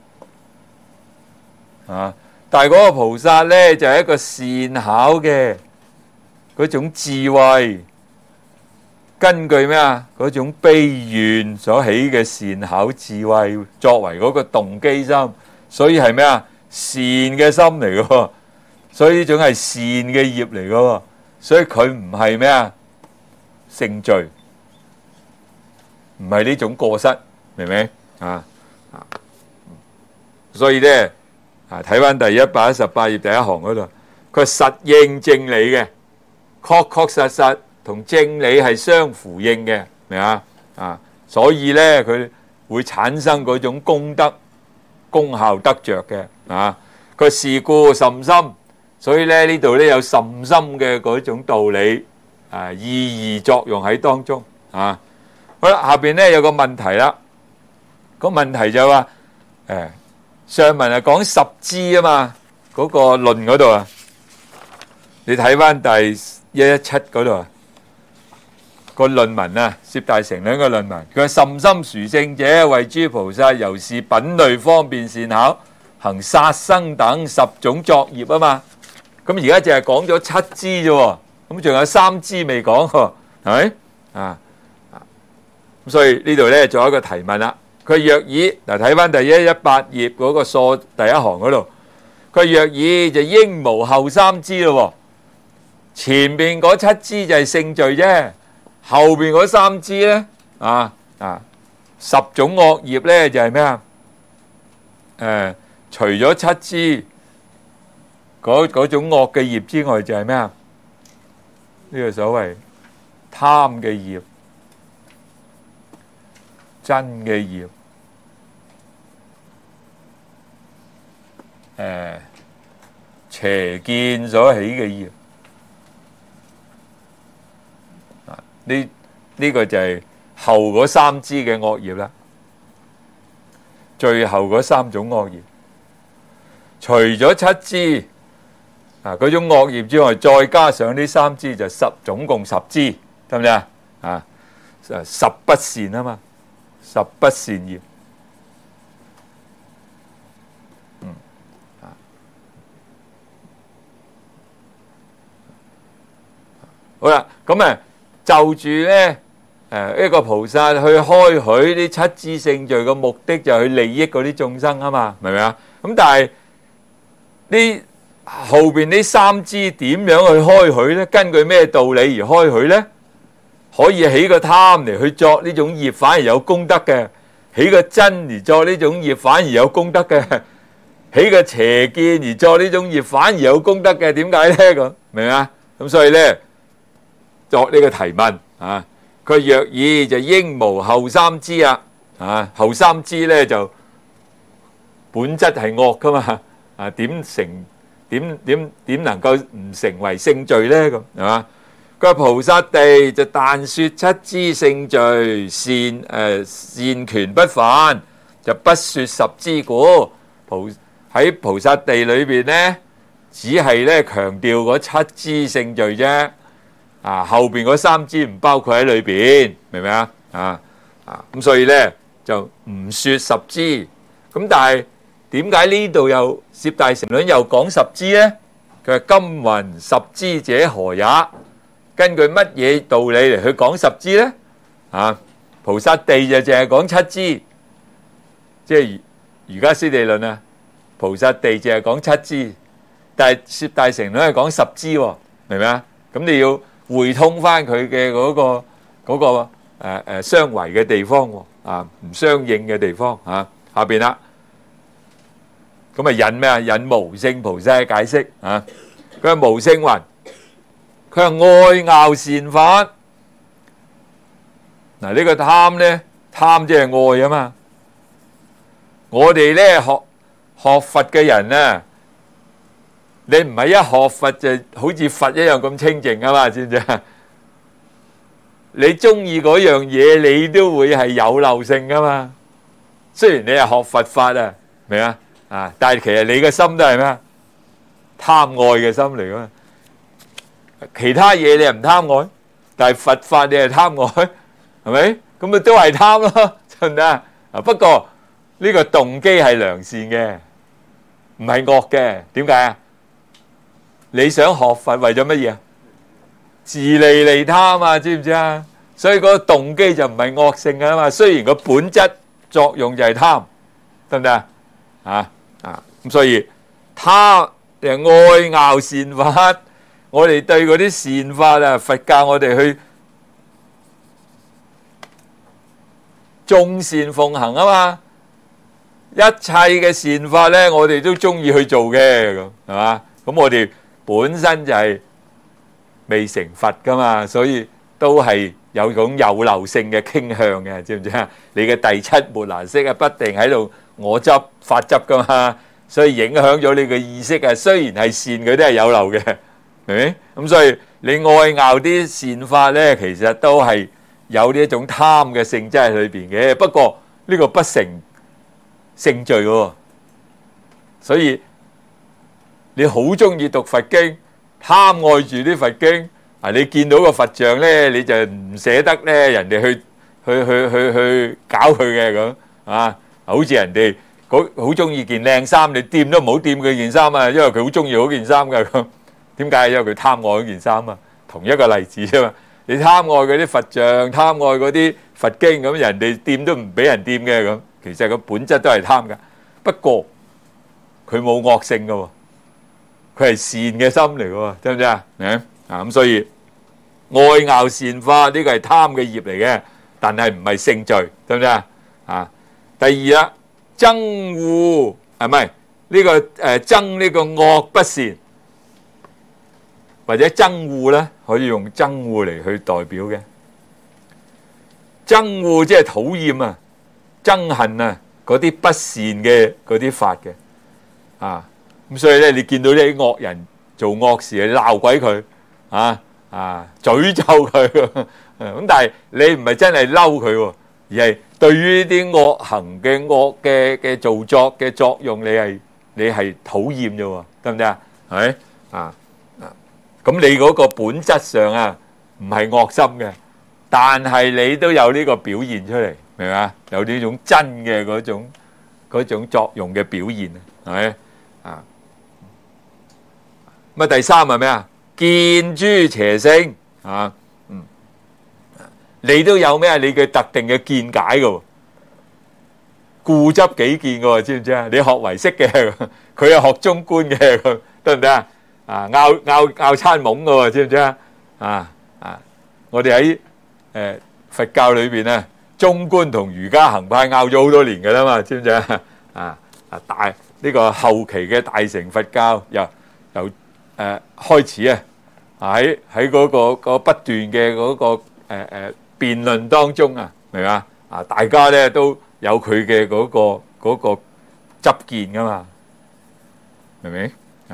啊，但係嗰個菩薩咧就係一個善巧嘅嗰種智慧，根據咩啊？嗰種悲願所起嘅善巧智慧作為嗰個動機心，所以係咩啊？善嘅心嚟嘅。所以呢種係善嘅業嚟噶，所以佢唔係咩啊？聖序，唔係呢種過失，明唔明啊？所以咧啊，睇翻第118頁第一行嗰度，佢實應正理嘅，確確實實同正理係相呼應嘅，明啊？啊，所以咧佢會產生嗰種功德、功效得着嘅啊。佢是故甚深。所以咧呢度咧有甚深嘅嗰種道理啊，意義作用喺當中啊。好啦，下邊咧有個問題啦。個問題就話上文係講十支啊嘛，嗰個論嗰度啊，你睇翻第117嗰度啊，個論文啊，攝大乘兩個論文，佢話甚深殊勝者，為諸菩薩由是品類方便善巧，行殺生等10種作業啊嘛。咁而家淨係講咗7支啫，咁仲有3支未講喎，係咪啊？咁所以呢度咧做一個提問啦。佢若以嗱睇翻第118頁嗰個疏第一行嗰度，佢若以就應無後3支咯。前邊嗰7支就係聖序啫，後邊嗰3支咧10種惡業咧就係咩啊？除咗7支。嗰種惡嘅業之外就係咩啊？呢個所謂貪嘅業、瞋嘅業、邪見所起嘅業。呢個就係後嗰3支嘅惡業啦。最後嗰3種惡業，除咗7支。嗰種惡業之外，再加上呢3支就總共10支，得唔得啊？十不善啊嘛，10不善業。好啦，咁就住咧一個菩薩去開許呢7支聖序嘅目的就係去利益嗰啲眾生啊嘛，明唔明啊？咁但係呢？後邊呢3支點樣去開許呢？根據咩道理而開許呢？可以起個貪嚟去作呢種業，反而有功德嘅；起個瞋而作呢種業，反而有功德嘅；起個邪見而作呢種業，反而有功德嘅。點解呢？咁明啊？咁所以呢，作呢個提問啊，佢若以就應無後3支啊，後3支呢就本質係惡噶嘛，點能夠唔成為聖序呢？咁係嘛？佢話菩薩地就但說7支聖序善權不犯，就不說10支故。喺菩薩地裏邊呢，只係咧強調嗰7支聖序啫。後邊嗰3支唔包括喺裏邊，明唔明啊？咁所以咧就唔說10支。咁但係點解呢度又攝大乘論又講10支呢？佢話今云10支者何也？根據乜嘢道理嚟去講10支呢？ 菩薩地就淨係講7支，即係瑜伽師地論啊。菩薩地淨係講7支，但係攝大乘論係講10支，明唔明啊？咁你要匯通翻佢嘅嗰個相違嘅地方，唔相應嘅地方下邊啦。咁啊引咩啊？引無聖菩薩嘅解釋啊。佢係無聖云，佢係愛樂善法。嗱，呢個貪咧，貪即係愛啊嘛。我哋咧學佛嘅人啊，你唔係一學佛就好似佛一樣咁清淨啊嘛，知唔知啊？你中意嗰樣嘢，你都會係有漏性噶嘛。雖然你係學佛法啊，明啊？但係其實你嘅心都係咩啊？貪愛嘅心嚟噶嘛。其他嘢你係唔貪愛，但係佛法你係貪愛，係咪？咁咪都係貪咯，真唔得啊？不過呢個動機係良善嘅，唔係惡嘅。點解啊？你想學佛為咗乜嘢啊？自利利貪啊，知唔知啊？所以嗰個動機就唔係惡性噶嘛。雖然個本質作用就係貪，得唔得啊？咁所以貪就係愛樂善法。我哋對嗰啲善法啊，佛教我哋去眾善奉行啊嘛。一切嘅善法咧，我哋都中意去做嘅，咁係嘛？咁我哋本身就係未成佛噶嘛，所以都係有種有漏性嘅傾向嘅，知唔知啊？你嘅第七末那識啊，不定喺度我執法執噶嘛，所以影響咗你嘅意識啊。雖然係善，佢都係有漏嘅，明唔明？咁所以你愛拗啲善法咧，其實都係有呢一種貪嘅性質喺裏邊嘅。不過呢個不成聖罪喎，所以你好中意讀佛經，貪愛住啲佛經你見到個佛像咧，你就唔捨得咧人哋去搞佢嘅咁好似人哋好中意件靚衫，你掂都唔好掂佢件衫啊，因為佢好中意嗰件衫噶。咁點解？因為佢貪愛嗰件衫啊。同一個例子啫嘛。你貪愛嗰啲佛像，貪愛嗰啲佛經，咁人哋掂都唔俾人掂嘅咁。其實個本質都係貪噶，不過佢冇惡性噶，佢係善嘅心嚟噶，知唔知啊？咁所以愛樂善法呢個係貪嘅業嚟嘅，但係唔係聖罪，知唔知啊？第二啦，憎惡係咪呢個憎呢個惡不善，或者憎惡咧，可以用憎惡嚟去代表嘅。憎惡即係討厭啊，憎恨啊，嗰啲不善嘅嗰啲法嘅咁所以咧，你見到啲惡人做惡事，你鬧鬼佢詛咒佢咁，但係你唔係真係嬲佢，而係對於啲惡行嘅惡嘅造作嘅作用，你係討厭啫，得唔得啊？係咪咁你嗰個本質上啊，唔係惡心嘅，但係你都有呢個表現出嚟，明唔明啊？有呢種真嘅嗰種作用嘅表現，係咪咁啊？第三係咩啊？見諸邪性你都有咩啊？你嘅特定嘅見解嘅，固執己見嘅，知唔知啊？你學唯識嘅，佢係學中觀嘅，得唔得啊？拗餐懵嘅，知唔知啊？我哋喺佛教裏邊咧，中觀同瑜伽行派拗咗好多年嘅啦嘛，知唔知啊？大呢個後期嘅大乘佛教由開始喺嗰個不斷嘅嗰個辯論當中明嘛？大家咧都有佢嘅嗰個執見噶嘛，明唔明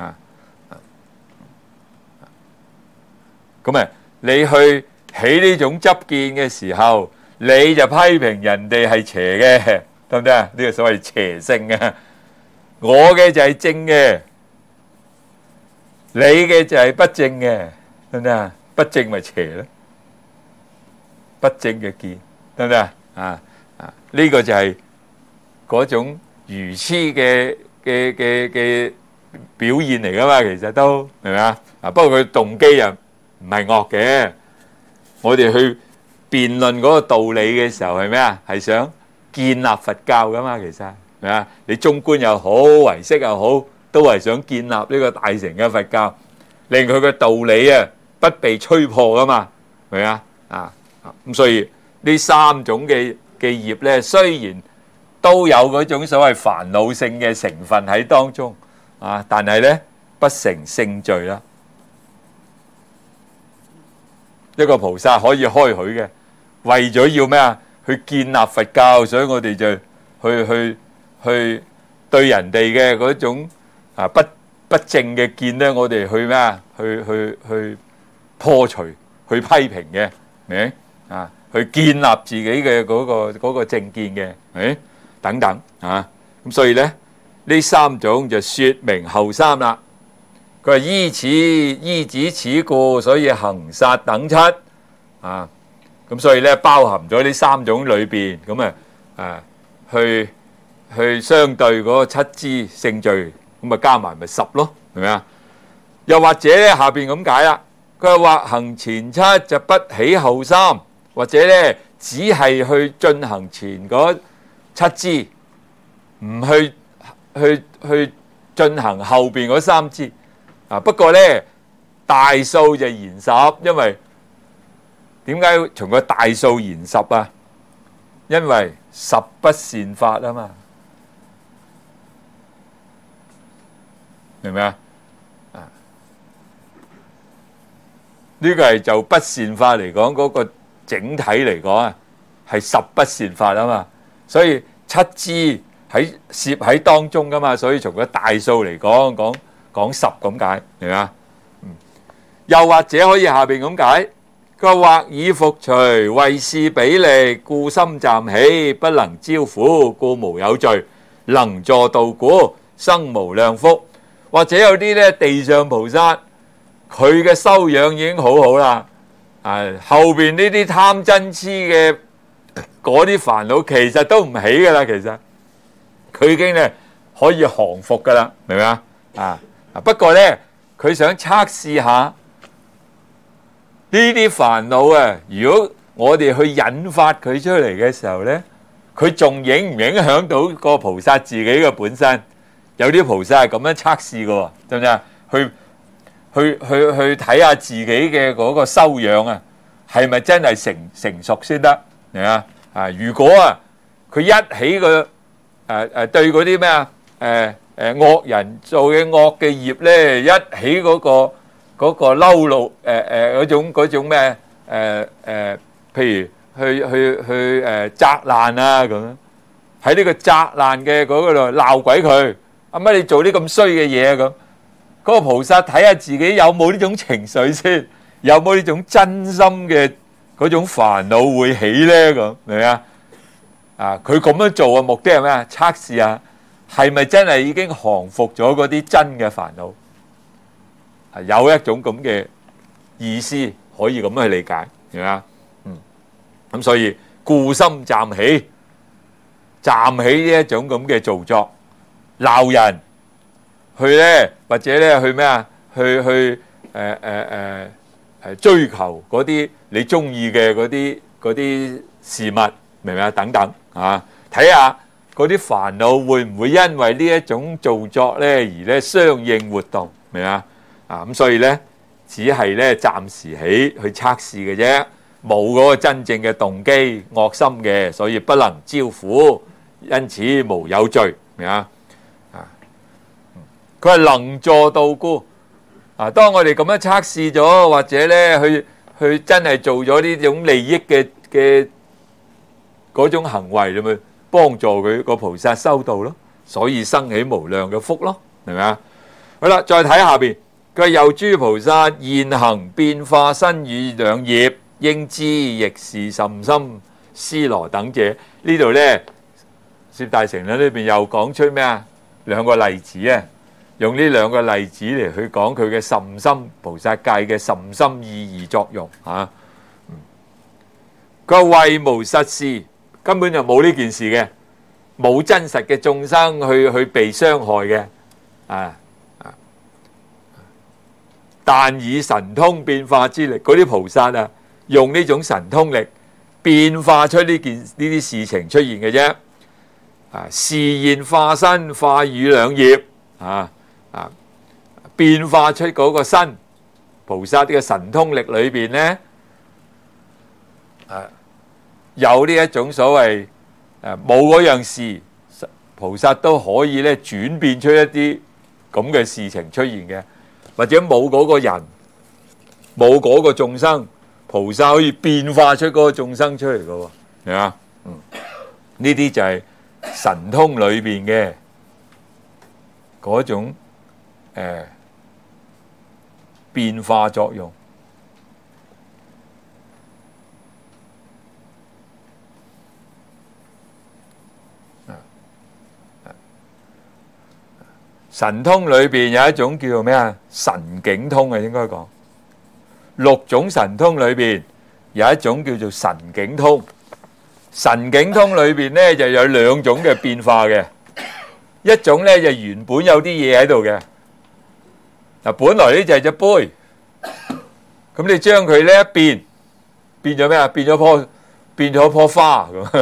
咁你去起呢種執見嘅時候，你就批評人哋係邪嘅，得唔得啊？呢個所謂邪性啊，我嘅就係正嘅，你嘅就係不正嘅，得唔得啊？不正咪邪咯，不正嘅見，得唔得啊？呢個就係嗰種愚痴嘅表現嚟噶嘛，其實都明唔明啊？不過佢動機又唔係惡嘅，我哋去辯論嗰個道理嘅時候係咩啊？係想建立佛教噶嘛，其實係啊，你中觀又好，唯識又好，都係想建立呢個大乘嘅佛教，令佢嘅道理啊不被吹破噶嘛，係咪啊？咁所以呢三種嘅業咧，雖然都有嗰種所謂煩惱性嘅成分喺當中啊，但係咧不成聖罪啦。一個菩薩可以開許嘅，為咗要咩啊？去建立佛教，所以我哋就去對人哋嘅嗰種不正嘅見咧，我哋去咩啊？去破除、去批評嘅，明啊？去建立自己嘅嗰個正見嘅，誒等等啊！咁所以咧呢三種就說明後三啦。佢話依止此故，所以行殺等七啊！咁所以咧包含咗呢三種裏邊，咁去相對嗰個七支聖罪，咁啊加埋咪10咯，係咪啊？又或者咧下邊咁解啦，佢話或行前七就不起後三，或者咧只係去進行前嗰七支，唔去進行後邊嗰三支。不過咧大數就言10，因為點解從個大數言10啊？因為十不善法啊嘛，明唔明啊？呢個係就不善法嚟講，嗰個整體嚟講啊，係十不善法啊嘛，所以七支攝喺當中噶嘛，所以從個大數嚟講10咁解，明嘛？又或者可以下邊咁解，佢話或以復除，為是比力，故心暫起，不能招苦，故無有罪，能助道故，生無量福。或者有啲咧地上菩薩，佢嘅修養已經好好啦，後邊呢啲貪嗔痴嘅嗰啲煩惱，其實都唔起噶啦，其實佢已經咧可以降伏噶啦，明唔明啊？不過咧，佢想測試下呢啲煩惱啊，如果我哋去引發佢出嚟嘅時候咧，佢仲影唔影響到個菩薩自己嘅本身？有啲菩薩係咁樣測試嘅，知唔知啊？去睇下自己嘅嗰個修養啊，係咪真係成熟先得？明啊？如果佢一起個對嗰啲咩惡人做嘅惡嘅業咧，一起嗰個嬲怒嗰種咩譬如去責難啊咁樣，喺呢個責難嘅嗰度鬧鬼佢，乜你做啲咁衰嘅嘢咁？嗰個菩薩睇下自己有冇呢種情緒先，有冇呢種真心嘅嗰種煩惱會起咧咁，明唔明啊？佢咁樣做嘅目的係咩啊？測試下係咪真係已經降服咗嗰啲真嘅煩惱？有一種咁嘅意思可以咁樣去理解，明唔明啊？咁所以故心暫起呢一種咁嘅造作，鬧人去咧，或者咧去咩啊？去追求嗰啲你中意嘅嗰啲事物，明唔明啊？等等睇下嗰啲煩惱會唔會因為呢一種造作咧而咧相應活動，明唔明啊？咁所以咧只係咧暫時起去測試嘅啫，冇嗰個真正嘅動機惡心嘅，所以不能招苦，因此無有罪，明啊？佢係能助道故，當我哋咁樣測試咗，或者咧去真係做咗呢種利益嘅嗰種行為，你咪幫助佢個菩薩修道咯，所以生起無量嘅福咯，明唔明啊？好啦，再睇下邊，佢話又諸菩薩現行變化身語兩業，應知亦是甚深。尸羅等者，呢度咧攝大乘呢邊又講出咩啊？兩個例子啊，用呢兩個例子嚟去講佢嘅甚深菩薩戒嘅甚深意義作用嚇。佢話為無實事，根本就冇呢件事嘅，冇真實嘅眾生去被傷害嘅但以神通變化之力，嗰啲菩薩用呢種神通力變化出呢啲事情出現嘅啫。示現化身化語兩業變化出嗰個身。菩薩呢個神通力裏邊咧，有呢一種所謂冇嗰樣事，菩薩都可以咧轉變出一啲咁嘅事情出現嘅，或者冇嗰個人，冇嗰個眾生，菩薩可以變化出嗰個眾生出嚟嘅喎，係嘛？呢啲就係神通裏邊嘅嗰種變化作用。神通裏邊有一種叫做咩啊？神境通啊，應該講六種神通裏邊有一種叫做神境通。神境通裏邊咧就有兩種嘅變化嘅，一種咧就原本有啲嘢喺度嘅。嗱，本來呢就係隻杯，咁你將佢咧一變咗咩啊？變咗棵花咁，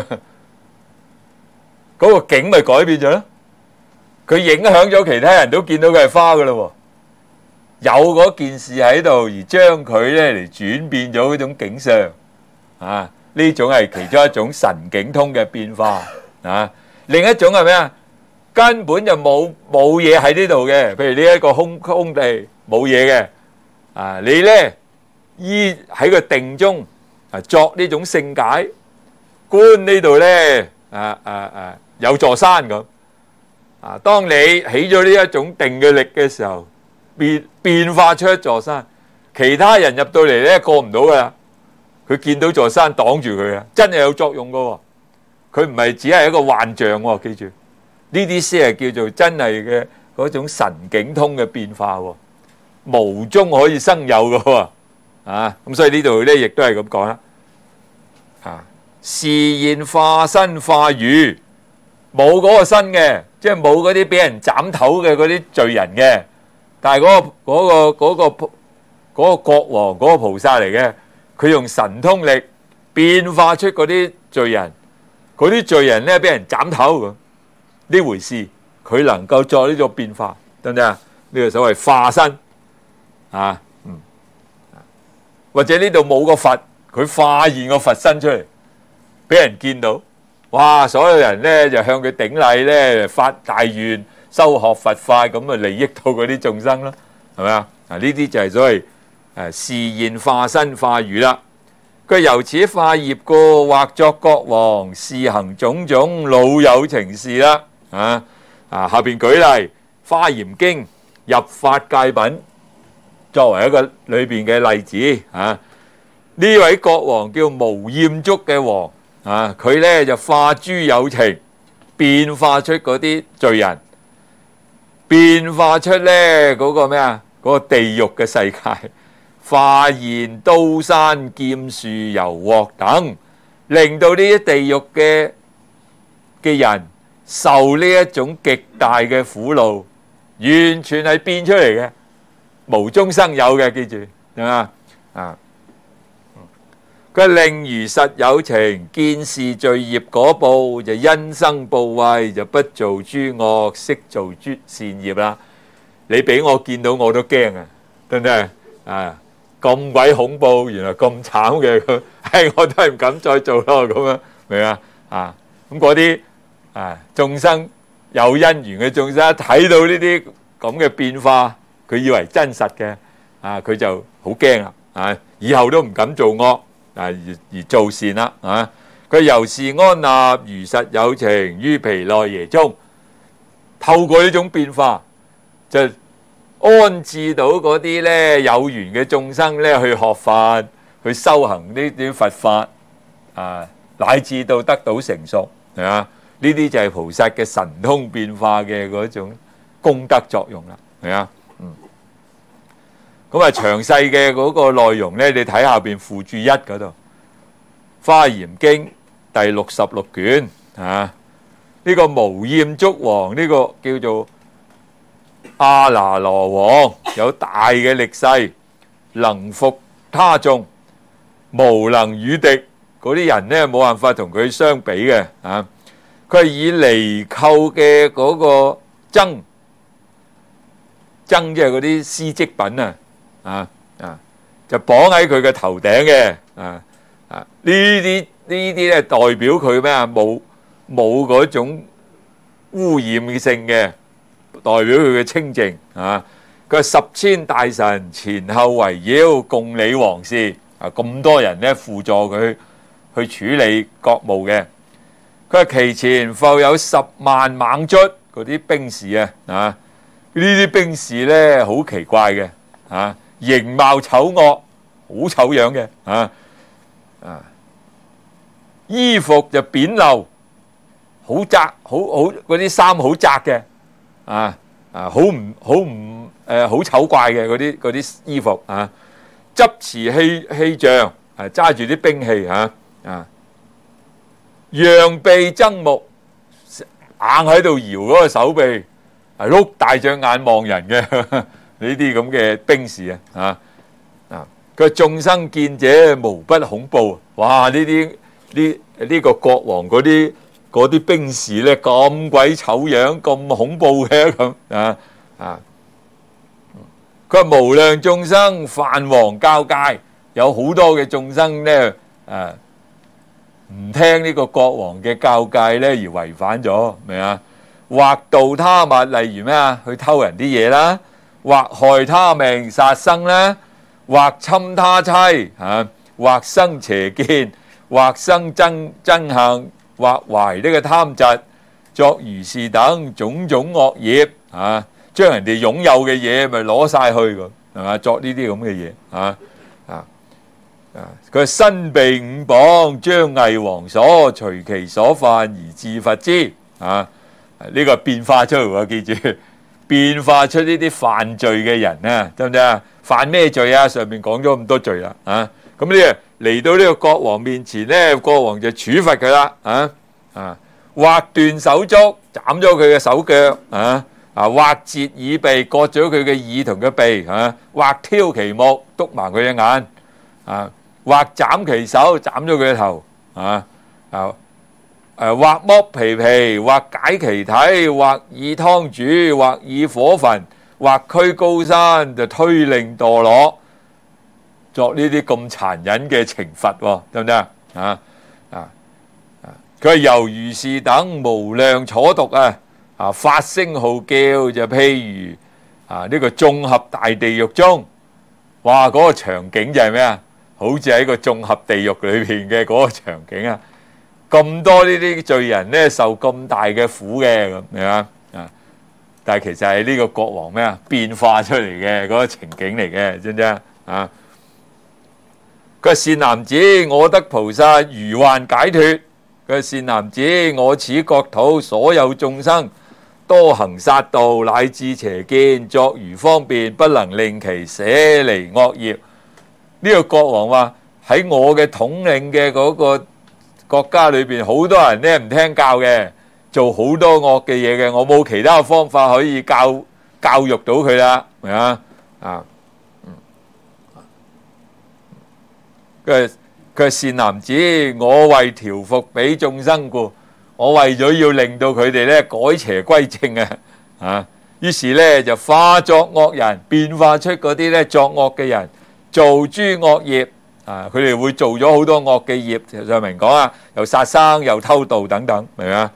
嗰個景咪改變咗咯。佢影響咗其他人都見到佢係花噶啦，有嗰件事喺度，而將佢咧嚟轉變咗嗰種景象啊，呢種係其中一種神境通嘅變化啊。另一種係咩啊？根本就冇嘢喺呢度嘅，譬如呢一個空地冇嘢嘅啊，你咧依喺個定中作呢種聖解，觀呢度咧有座山咁啊。當你起咗呢一種定嘅力嘅時候，變化出一座山，其他人入到嚟咧過唔到噶啦，佢見到座山擋住佢啊，真係有作用噶喎，佢唔係只係一個幻象喎，記住。呢啲先係叫做真係嘅嗰種神境通嘅變化喎，無中可以生有嘅喎，咁所以呢度咧亦都係咁講啦，示現化身化語，冇嗰個身嘅，即係冇嗰啲俾人斬頭嘅嗰啲罪人嘅，但係嗰個國王嗰個菩薩嚟嘅，佢用神通力變化出嗰啲罪人，嗰啲罪人咧俾人斬頭咁。呢回事佢能夠作呢種變化，得唔得啊？呢個所謂化身或者呢度冇個佛，佢化現個佛身出嚟，俾人見到，哇！所有人咧就向佢頂禮咧，發大願，修學佛法，咁啊利益到嗰啲眾生咯，係咪啊？呢啲就係所謂示現化身化語啦。佢由此化業故，或作國王，示行種種老有情事啦。下邊舉例《華嚴經》入法界品作為一個裏邊嘅例子。呢位國王叫無厭足嘅王，佢咧就化諸有情，變化出嗰啲罪人，變化出咧嗰個咩啊？嗰個地獄嘅世界，化現刀山劍樹油鑊等，令到呢啲地獄嘅人受呢一種極大嘅苦惱，完全係變出嚟嘅，無中生有嘅，記住係嘛？佢令如實有情，見是罪業果報，就因生怖畏，就不做諸惡，悉做諸善業啦。你俾我見到我都驚啊，對唔對啊？咁鬼恐怖，原來咁慘嘅，我都係唔敢再做咯，咁樣明啊？咁嗰啲眾生有因緣嘅眾生，睇到呢啲咁嘅變化，佢以為真實嘅，佢就好驚啦，以後都唔敢做惡，而做善啦，佢由是安立如實有情於毗奈耶中，透過呢種變化就安置到嗰啲咧有緣嘅眾生咧去學法，去修行呢啲佛法，乃至到得到成熟，係嘛？呢啲就係菩薩嘅神通變化嘅嗰種功德作用啦，係啊，咁詳細嘅嗰個內容咧，你睇下邊附注1嗰度，《華嚴經》第66卷，呢個無厭足王，呢個叫做阿那羅王，有大嘅力勢，能服他眾，無能與敵。 嗰啲人咧冇辦法同佢相比嘅啊！佢係以尼寇嘅嗰個繒即係嗰啲絲織品啊，就綁喺佢嘅頭頂嘅呢啲咧代表佢咩啊？冇嗰種污染性嘅，代表佢嘅清淨啊！佢係10,000大臣前後圍繞，共理王事啊！咁多人咧輔助佢去處理國務嘅。佢話其前復有10萬猛卒嗰啲兵士啊！呢啲兵士咧好奇怪嘅形貌醜惡，好醜樣嘅衣服就扁陋，好窄，好嗰啲衫好窄嘅好醜怪嘅嗰啲衣服執持器杖揸住啲兵器揚臂睜目，硬喺度搖嗰個手臂，碌大隻眼望人嘅呢啲咁嘅兵士佢眾生見者無不恐怖。哇！呢個國王嗰啲兵士咧咁鬼醜樣，咁恐怖嘅咁佢話無量眾生犯王教誡，有好多嘅眾生咧唔聽呢個國王嘅教誡咧而違反咗，明啊？或盜他物，例如咩啊？去偷人啲嘢啦，或害他命殺生啦，或侵他妻或生邪見，或生憎恨，或懷呢個貪嫉，作如是等種種惡業將人哋擁有嘅嘢咪攞晒去㗎，係嘛？作呢啲咁嘅嘢佢身被5綁，將藝王所，隨其所犯而自罰之呢個變化出嚟喎，記住變化出呢啲犯罪嘅人得唔得啊？犯咩罪啊？上面講咗咁多罪啦咁呢嚟到呢個國王面前咧，國王就處罰佢啦或斷手足，斬咗佢嘅手腳或截耳鼻，割咗佢嘅耳同嘅鼻或挑其目，篤埋佢嘅眼或斬其手，斬咗佢嘅頭或剝皮，或解其體，或以湯煮，或以火焚，或驅高山，就推令墮落，作呢啲咁殘忍嘅懲罰，得唔得佢係猶如是等無量楚毒發聲號叫，就譬如呢個眾合大地獄中，哇！嗰個場景就係咩啊？好似喺個眾合地獄裏邊嘅嗰個場景咁多呢啲罪人咧受咁大嘅苦嘅咁，明嘛但係其實係呢個國王咩啊？變化出嚟嘅嗰個情景嚟嘅，知唔知佢話善男子，我得菩薩如幻解脫。佢話善男子，我此國土所有眾生多行殺盜，乃至邪見，作如方便，不能令其捨離惡業。呢個國王話喺我嘅統領嘅嗰個國家裏邊，好多人咧唔聽教嘅，做好多惡嘅嘢嘅，我冇其他方法可以教育到佢啦，明嘛佢係善男子，我為調伏彼眾生故，我為咗要令到佢哋咧改邪歸正於是咧就化作惡人，變化出嗰啲咧作惡嘅人，做諸惡業佢哋會做咗好多惡嘅業，上明講又殺生又偷盜等等，明嘛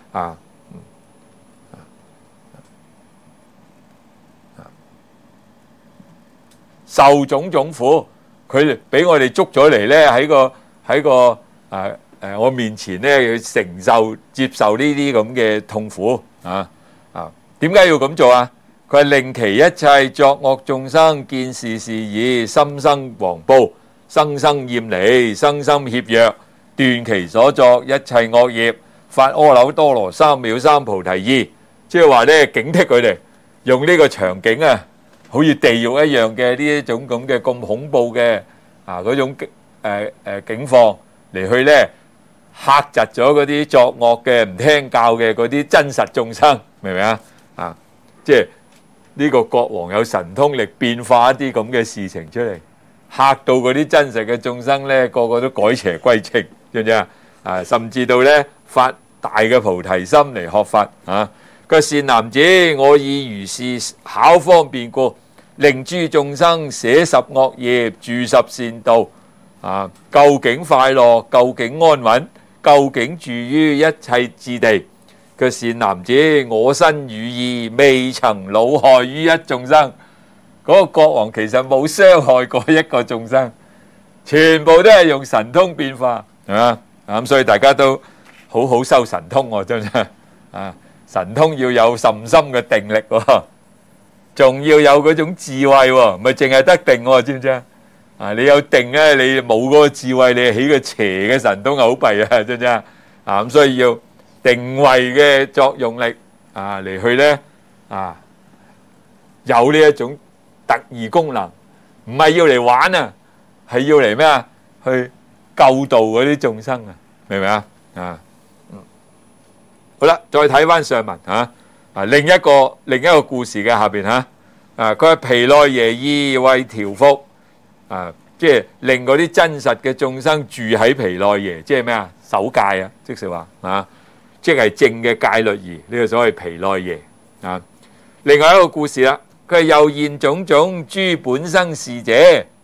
受種種苦。佢俾我哋捉咗嚟咧，喺個我面前咧，去接受呢啲咁嘅痛苦點解要咁做佢係令其一切作惡眾生見是是已，心生惶怖，生厭離，生心怯弱，斷其所作一切惡業，發阿耨多羅三藐三菩提意，即係話咧警惕佢哋，用呢個場景好似地獄一樣嘅呢一種咁嘅咁恐怖嘅嗰種境況嚟去咧嚇窒咗嗰啲作惡嘅唔聽教嘅嗰啲真實眾生，明唔明即係呢個國王有神通力變化一啲咁嘅事情出嚟，嚇到嗰啲真實嘅眾生咧個個都改邪歸正， 知唔知啊？甚至到咧發大嘅菩提心嚟學法啊！個善男子，我以如是巧方便故，令諸眾生捨十惡業，住十善道啊！究竟快樂，究竟安穩，究竟住於一切智地。個善男子，我身語意未曾惱害於一眾生。嗰個國王其實冇傷害過一個眾生，全部都係用神通變化，係嘛？咁所以大家都好好修神通喎，真係啊！神通要有甚深嘅定力喎，仲要有嗰種智慧喎，唔係淨係得定喎，知唔知啊？你有定咧，你冇嗰個智慧，你起個邪嘅神通好弊啊，知唔知啊？咁所以要定位嘅作用力嚟去咧有呢一種特異功能，唔係要嚟玩啊，係要嚟咩啊？去救度嗰啲眾生啊，明唔明啊？好啦，再睇翻上文另一個故事嘅下邊佢係毗奈耶意為調伏即係令嗰啲真實嘅眾生住喺毗奈耶，即係咩啊？守戒啊，即是話即係正嘅戒律儀，呢個所謂毗奈耶另外一個故事啦，佢係又現種種諸本生事者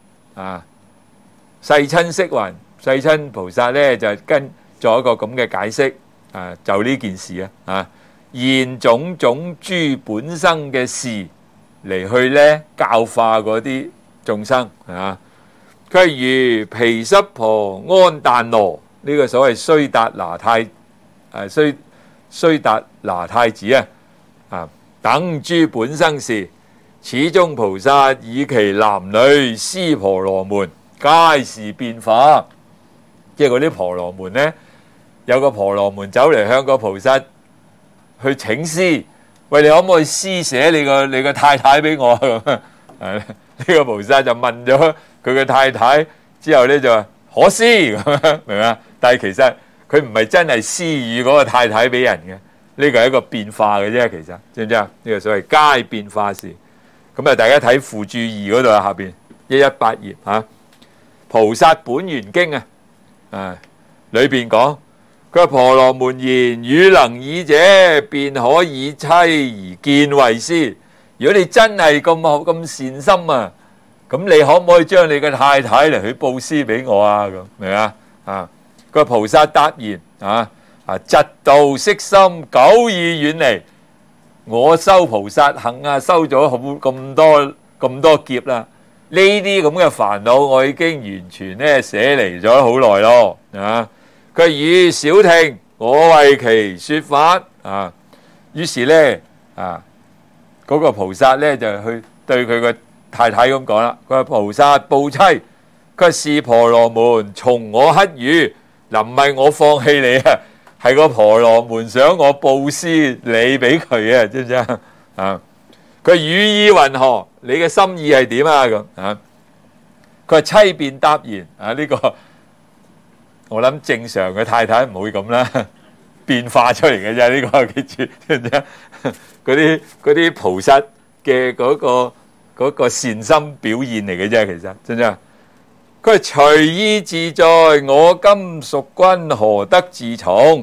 世親釋雲，世親菩薩咧就跟做一個咁嘅解釋就呢件事現種種諸本生嘅事嚟去咧教化嗰啲眾生佢如毗濕婆安旦羅，呢個所謂須達拿太須達拿太子等諸本生事，此中菩薩以其男女師婆羅門皆是變化，即係嗰啲婆羅門咧，有個婆羅門走嚟向個菩薩去請師，喂，你可唔可以施捨你個太太俾我咁呢個菩薩就問咗佢嘅太太之後咧就話可施咁明嘛？但係其實佢唔係真係施予嗰個太太俾人嘅，呢個係一個變化嘅啫。其實知唔知啊？呢個所謂皆變化事。咁大家睇附注2嗰度下邊118頁菩薩本願經裏邊講，佢話婆羅門言：汝能以者，便可以妻而見為師。如果你真係咁善心咁你可唔可以將你嘅太太嚟去布施俾我咁明啊？個菩薩答言嫉妒色心久已遠離，我修菩薩行修咗咁多劫啦，呢啲咁嘅煩惱我已經完全咧捨離咗好耐咯佢語少聽，我為其說法於是咧嗰個菩薩咧就去對佢個太太咁講啦，佢話菩薩報妻，佢是婆羅門從我乞予，嗱唔係我放棄你係個婆羅門想我布施你俾佢知唔知佢語意云何？你嘅心意係點咁佢話妻便答言呢個我諗正常嘅太太唔會咁啦，變化出嚟嘅啫，呢個記住知唔知嗰啲菩薩嘅嗰個善心表現嚟嘅啫，其實真真。佢係隨意自在，我今屬君何得自從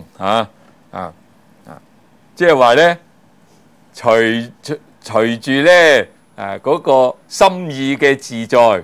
即係話咧，隨住咧嗰個心意嘅自在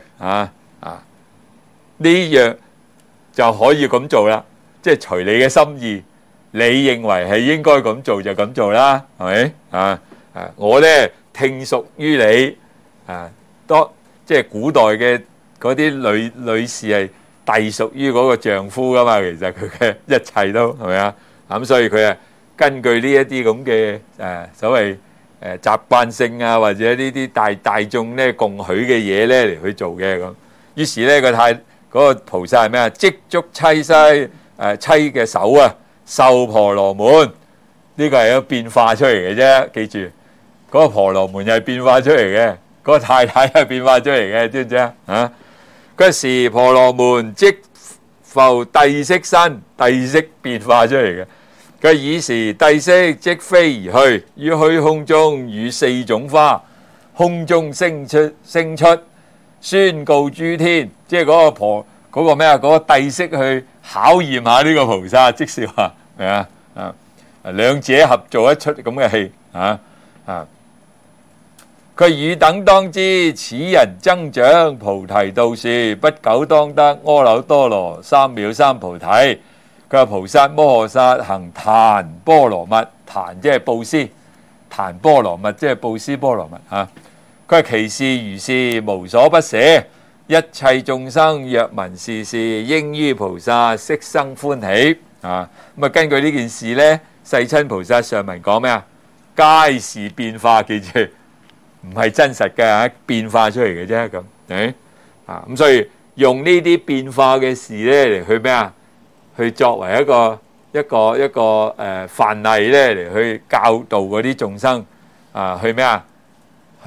呢樣就可以咁做啦，即係隨你嘅心意，你認為係應該咁做就咁做啦，係咪我咧聽屬於你即係古代嘅嗰啲女士係隸屬於嗰個丈夫噶嘛，其實佢嘅一切都係咪咁所以佢根據呢一啲咁嘅所謂習慣性或者呢啲大眾咧共許嘅嘢咧嚟去做嘅咁。於是咧嗰個菩薩係咩即足妻妻嘅手受婆羅門，呢個係一個變化出嚟嘅啫。記住嗰個婆羅門又係變化出嚟嘅，嗰個太太係變化出嚟嘅，知唔知嗰時婆羅門即復帝釋身，帝釋變化出嚟嘅。佢爾時帝釋即飛而去，於虛空中與4種花，空中升出，宣告諸天，即係嗰嗰個咩啊？嗰個帝釋去考驗下呢個菩薩，即是話係啊啊兩者合做一出咁嘅戲啊啊！佢汝等當知，此人增長菩提道樹，不久當得阿耨多羅三藐三菩提。佢話菩薩摩訶薩行檀波羅蜜，檀即係布施，檀波羅蜜即係布施波羅蜜啊！佢話其事如是，無所不捨。一切眾生若聞是事，應於菩薩悉生歡喜啊！咁啊，根據呢件事呢，世親菩薩上文講咩啊？皆是變化，記住。唔係真實嘅，變化出嚟嘅啫咁，咁所以用呢啲變化嘅事咧嚟去咩啊？去作為一個範例咧嚟去教導嗰啲眾生啊，去咩啊？去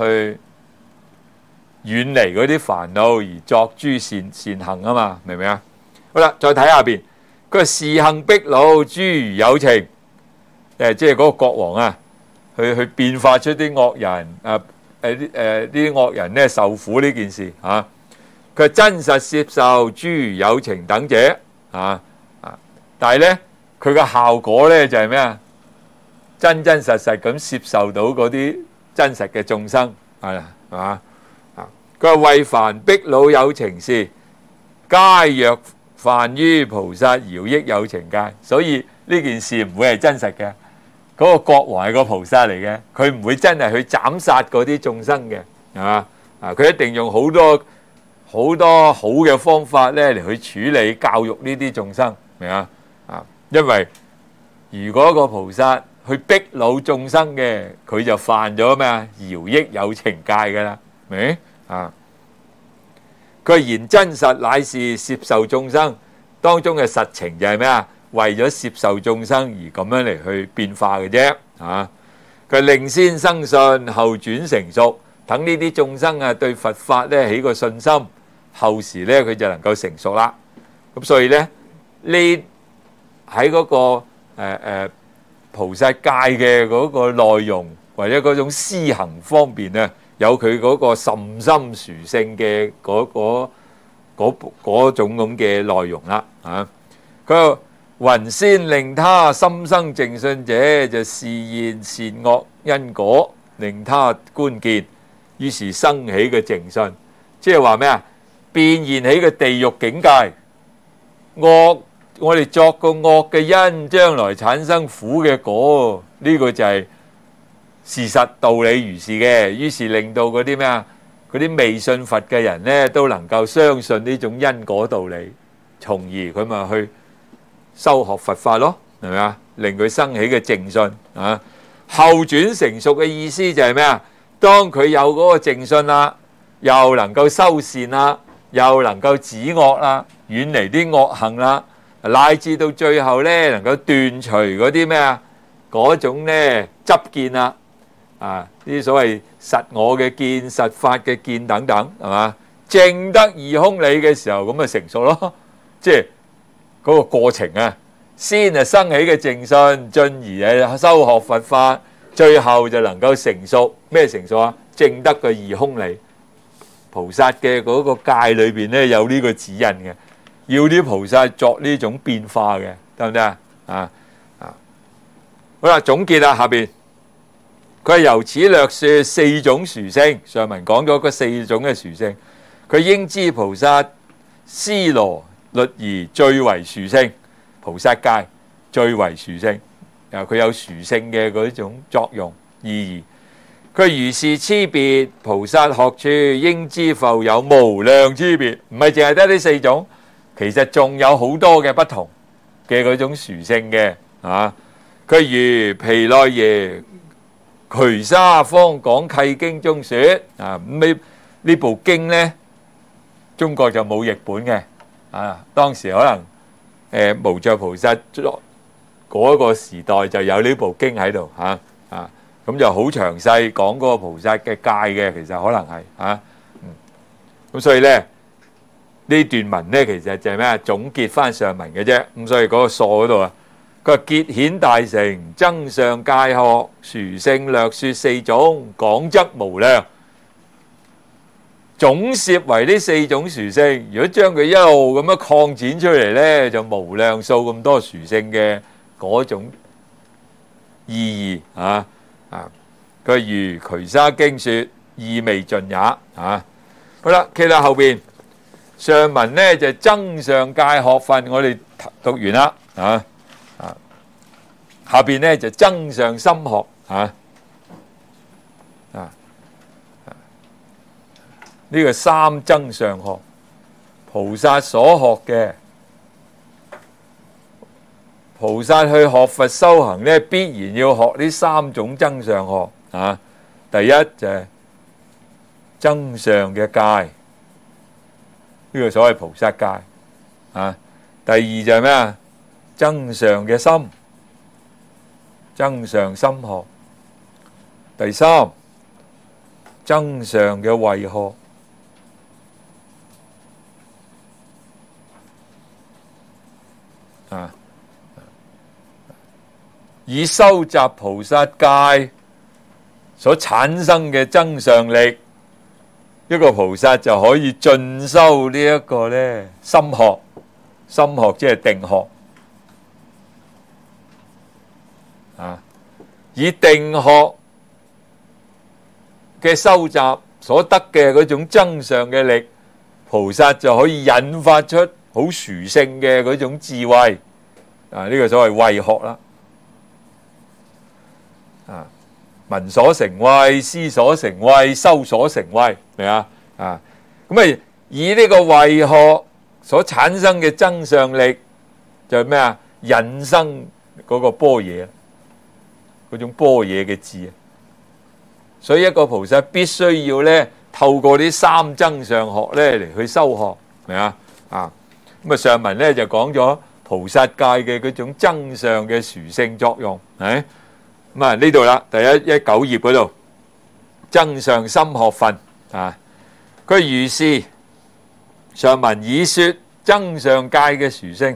遠離嗰啲煩惱而作諸善行啊嘛，明唔明啊？好啦，再睇下邊，佢話是行逼惱諸如有情，即係嗰個國王啊，去變化出啲惡人啊。啲惡人咧受苦呢件事啊，佢真實攝受諸如有情等者但係咧佢嘅效果咧就係咩啊？真實咁攝受到嗰啲真實嘅眾生係嘛啊？佢話為凡逼惱有情事，皆若犯於菩薩饒益有情戒，所以呢件事唔會係真實嘅。嗰個國王係個菩薩嚟嘅，佢唔會真係去斬殺嗰啲眾生嘅，係嘛？佢一定用好多好嘅方法咧嚟去處理教育呢啲眾生，明啊？因為如果個菩薩去逼惱眾生嘅，佢就犯咗咩啊？饒益有情戒㗎啦，明啊？佢言真實乃是攝受眾生當中嘅實情就係咩啊？為咗攝受眾生而咁樣嚟去變化嘅啫，佢令先生信，後轉成熟，等呢啲眾生啊對佛法咧起個信心，後時咧佢就能夠成熟啦。咁所以咧呢喺嗰個菩薩戒嘅嗰個內容或者嗰種施行方面咧，有佢嗰個甚深殊勝嘅嗰種咁嘅內容啦。佢云先令他心生淨信者，就示現善惡因果，令他觀見，於是生起嘅淨信，即係話咩啊？變現起嘅地獄境界，惡我哋作個惡嘅因，將來產生苦嘅果，呢個就係事實道理如是嘅。於是令到嗰啲咩啊？嗰啲未信佛嘅人呢，都能夠相信呢種因果道理，從而佢咪去修學佛法咯，係咪啊？令佢生起嘅淨信啊，後轉成熟嘅意思就係咩啊？當佢有嗰個淨信啦，又能夠修善啦，又能夠止惡啦，遠離啲惡行啦，乃至到最後咧，能夠斷除嗰啲咩啊？嗰種咧執見啦，呢啲所謂實我嘅見、實法嘅見等等，係嘛？證得二空理嘅時候，咁咪成熟咯，即係。嗰個過程啊，先係生起嘅淨信，進而係修學佛法，最後就能夠成熟。咩成熟啊？證得個二空理。菩薩嘅嗰個戒裏邊咧有呢個指引嘅，要啲菩薩作呢種變化嘅，得唔得啊？好啦，總結啦，下邊佢係由此略說四種殊勝。上文講咗嗰四種嘅殊勝，佢應知菩薩尸羅律儀最為殊勝，菩薩戒最為殊勝，佢有殊勝嘅嗰種作用意義。佢如是差別，菩薩學處應知復有無量差別，唔係淨係得呢四種，其實仲有好多嘅不同嘅嗰種殊勝嘅佢如毗奈耶瞿沙方廣契經中說呢部經呢，中國就冇譯本嘅。當時可能無著菩薩嗰個時代就有呢部經喺度咁就好詳細講嗰個菩薩嘅戒嘅，其實可能係咁所以咧呢段文咧其實就係咩總結翻上文嘅啫。咁所以嗰個疏嗰度佢話結顯大成，增上戒學，殊勝略說四種，廣則無量。 總攝為呢四種殊性。如果將佢一路咁樣擴展出嚟咧，就無量數咁多殊性嘅嗰種意義啊！佢如瞿沙經說，意未盡也啊！好啦，企到後邊上文咧就增上界學分，我哋讀完啦下邊咧就增上心學呢個三增上學，菩薩所學嘅，菩薩去學佛修行咧，必然要學呢三種增上學第一就係增上嘅界，呢個所謂菩薩界第二就係咩啊？增上嘅心，增上心學。第三，增上嘅慧學。以收集菩薩界所產生嘅增上力，一個菩薩就可以進修呢一個咧心學。心學即係定學以定學嘅收集所得嘅嗰種增上嘅力，菩薩就可以引發出好殊勝嘅嗰種智慧呢個所謂慧學啦。聞所成慧，思所成慧，修所成慧，明啊？咁以呢個慧學所產生嘅增上力，就係咩啊？引生嗰個般若，嗰種般若嘅智。所以一個菩薩必須要咧透過啲三增上學咧嚟去修學，明啊？咁上文咧就講咗菩薩界嘅嗰種增上嘅殊勝作用，係咁呢度啦，第119頁嗰度增上心學分佢如是上文已說增上界嘅殊勝，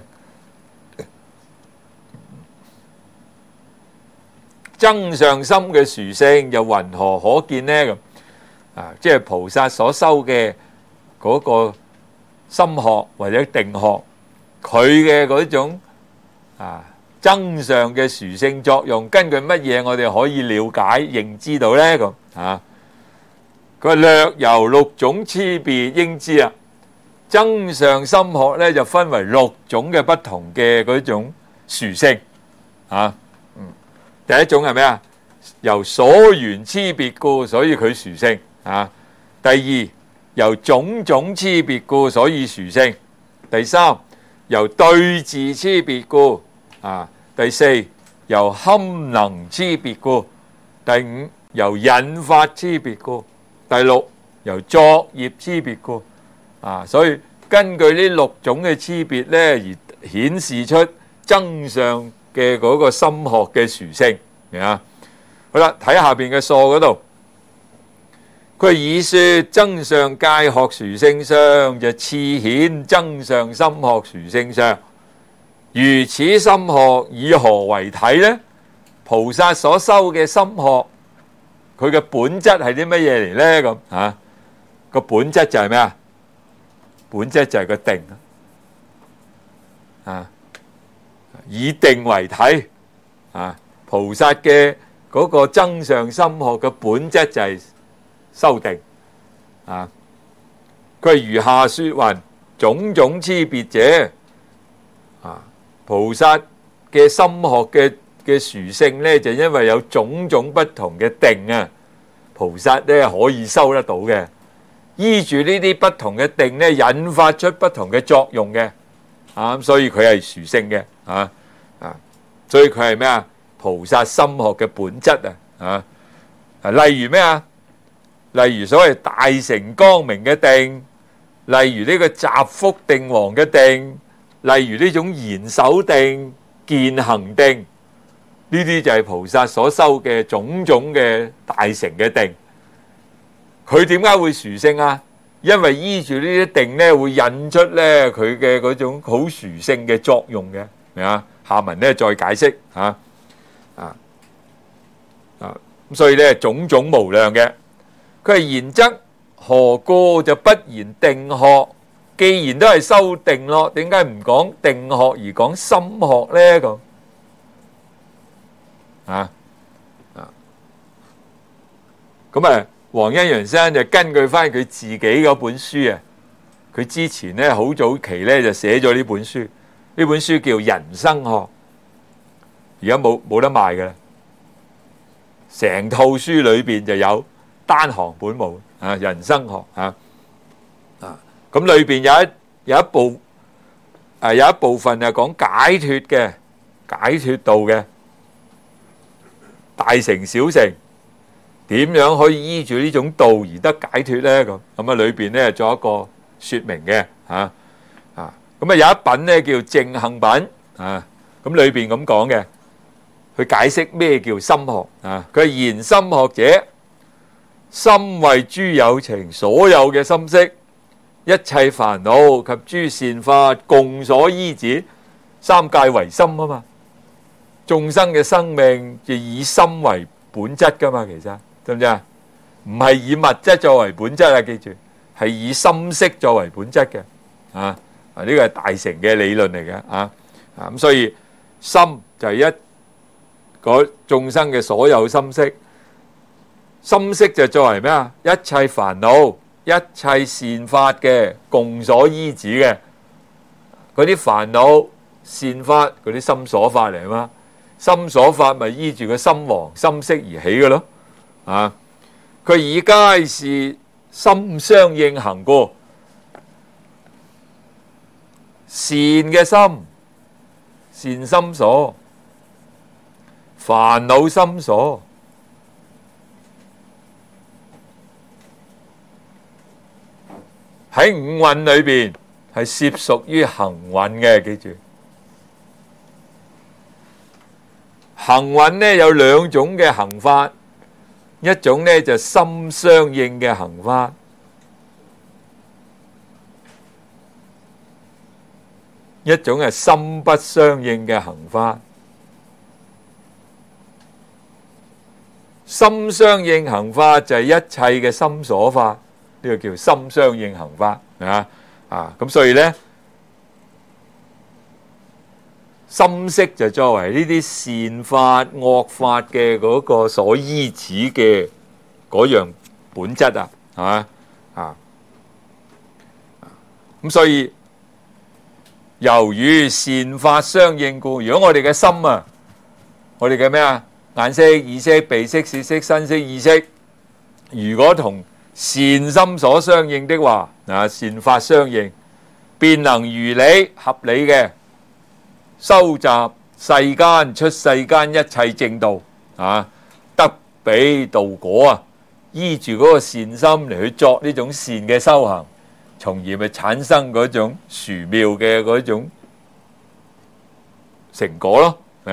增上心嘅殊勝又云何可見呢？咁即係菩薩所修嘅嗰個心學或者定學，佢嘅嗰種增上嘅殊勝作用，根據乜嘢我哋可以了解認知到呢？咁佢話略由6種差別應知啊。增上心學咧就分為6種嘅不同嘅嗰種殊勝第一種係咩啊？由所緣差別故，所以佢殊勝第二，由種種差別故，所以殊勝。第三，由對治差別故第四，由堪能差別故。第五，由引發差別故。第六，由作業差別故。所以根據呢6種嘅差別咧，而顯示出增上嘅嗰個心學嘅殊勝，明啊？好啦，睇下邊嘅疏嗰度，佢以說增上界學殊勝相，就次顯增上心學殊勝相。如此心學以何為體呢？菩薩所修嘅心學，佢嘅本質係啲乜嘢嚟呢？咁個本質就係咩啊？本質就係個定以定為體菩薩嘅嗰個增上心學嘅本質就係修定佢如下說云：種種差別者菩薩嘅心學嘅殊勝咧，就因為有種種不同嘅定菩薩咧可以修得到嘅。依住呢啲不同嘅定咧，引發出不同嘅作用嘅所以佢係殊勝嘅所以佢係咩啊？菩薩心學嘅本質例如咩啊？例如所謂大成光明嘅定，例如呢個集福定王嘅定，例如呢種賢守定、健行定，呢啲就係菩薩所修嘅種種嘅大成嘅定。佢點解會殊勝啊？因為依住呢啲定咧，會引出咧佢嘅嗰種好殊勝嘅作用嘅，明啊？下文咧再解釋咁所以咧種種無量嘅，佢係然則何故就不言定學？既然都係修定咯，點解唔講定學而講心學呢？咁咁啊，黃恩揚先生就根據翻佢自己嗰本書啊，佢之前咧好早期咧就寫咗呢本書，呢本書叫《人生學》，而家冇得賣嘅啦，成套書裏邊就有單行本冇啊，《人生學》咁裏邊有一部分係講解脫嘅，解脫道嘅，大乘小乘點樣可以依住呢種道而得解脫咧？咁啊裏邊咧做一個說明嘅咁啊有一品咧叫正行品咁裏邊咁講嘅，去解釋咩叫心學佢係言心學者，心為諸有情，所有嘅心識，一切煩惱及諸善法共所依止，三界為心啊嘛。眾生嘅生命就以心為本質噶嘛，其實知唔知啊？唔係以物質作為本質啊，記住係以心識作為本質嘅呢個係大乘嘅理論嚟嘅咁所以心就係眾生嘅所有心識，心識就作為咩啊？一切煩惱、一切善法嘅共所依止嘅嗰啲煩惱、善法嗰啲心所法嚟嘛。心所法咪依住個心王心識而起嘅咯佢以皆是心相應行故，善嘅心，善心所，煩惱心所，喺五蘊裏邊係攝屬於行蘊嘅，記住。行蘊呢有兩種嘅行法，一種呢就心相應嘅行法，一種係心不相應嘅行法。心相應行法就係一切嘅心所法，呢個叫心相應行法咁所以呢，心識就作為呢啲善法惡法嘅嗰個所依止嘅嗰樣本質咁所以由於善法相應故，如果我哋嘅心我哋嘅咩眼識、耳識、鼻識、舌識、身識、意識，如果同善心所相應的話善法相應，便能如理合理嘅收集世間出世間一切正道得彼道果依住嗰個善心嚟去作呢種善嘅修行，從而咪產生嗰種殊妙嘅嗰種成果咯，係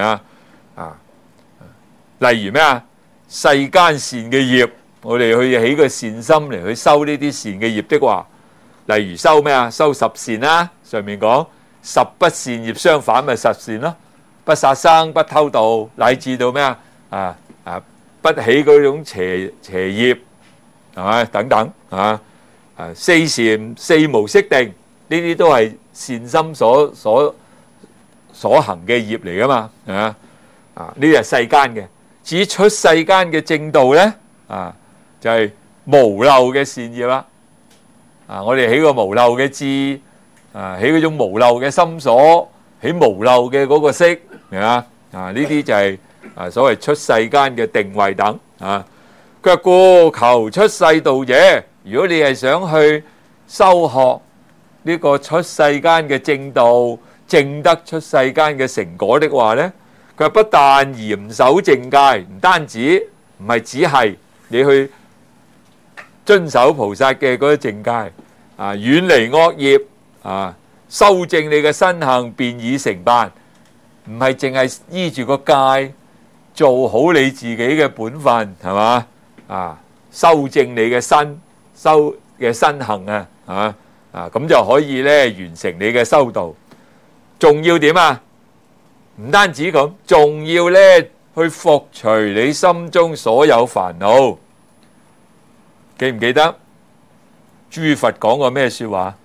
例如咩世間善嘅業，我哋去起個善心嚟去修呢啲善嘅業的話，例如修咩修十善啦，上面講十不善業相反咪十善咯，不殺生、不偷盜，乃至到咩不起嗰種邪業，係咪等等四禪、四無色定，呢啲都係善心所行嘅業嚟噶嘛呢啲係世間嘅。至於出世間嘅正道咧就係無漏嘅善業啦我哋起個無漏嘅智起嗰種無漏嘅心所，起無漏嘅嗰個識呢啲就係所謂出世間嘅定位等佢話故求出世道者，如果你係想去修學呢個出世間嘅正道，證得出世間嘅成果的話呢，佢話不但嚴守正戒，唔單止唔係只係你去遵守菩薩嘅嗰啲正戒遠離惡業修正你嘅身行，便已成辦，唔係淨係依住個戒做好你自己嘅本分，係嘛修正你嘅身行咁就可以咧完成你嘅修道。仲要點唔單止咁，仲要咧去復除你心中所有煩惱。記唔記得諸佛講過咩說話？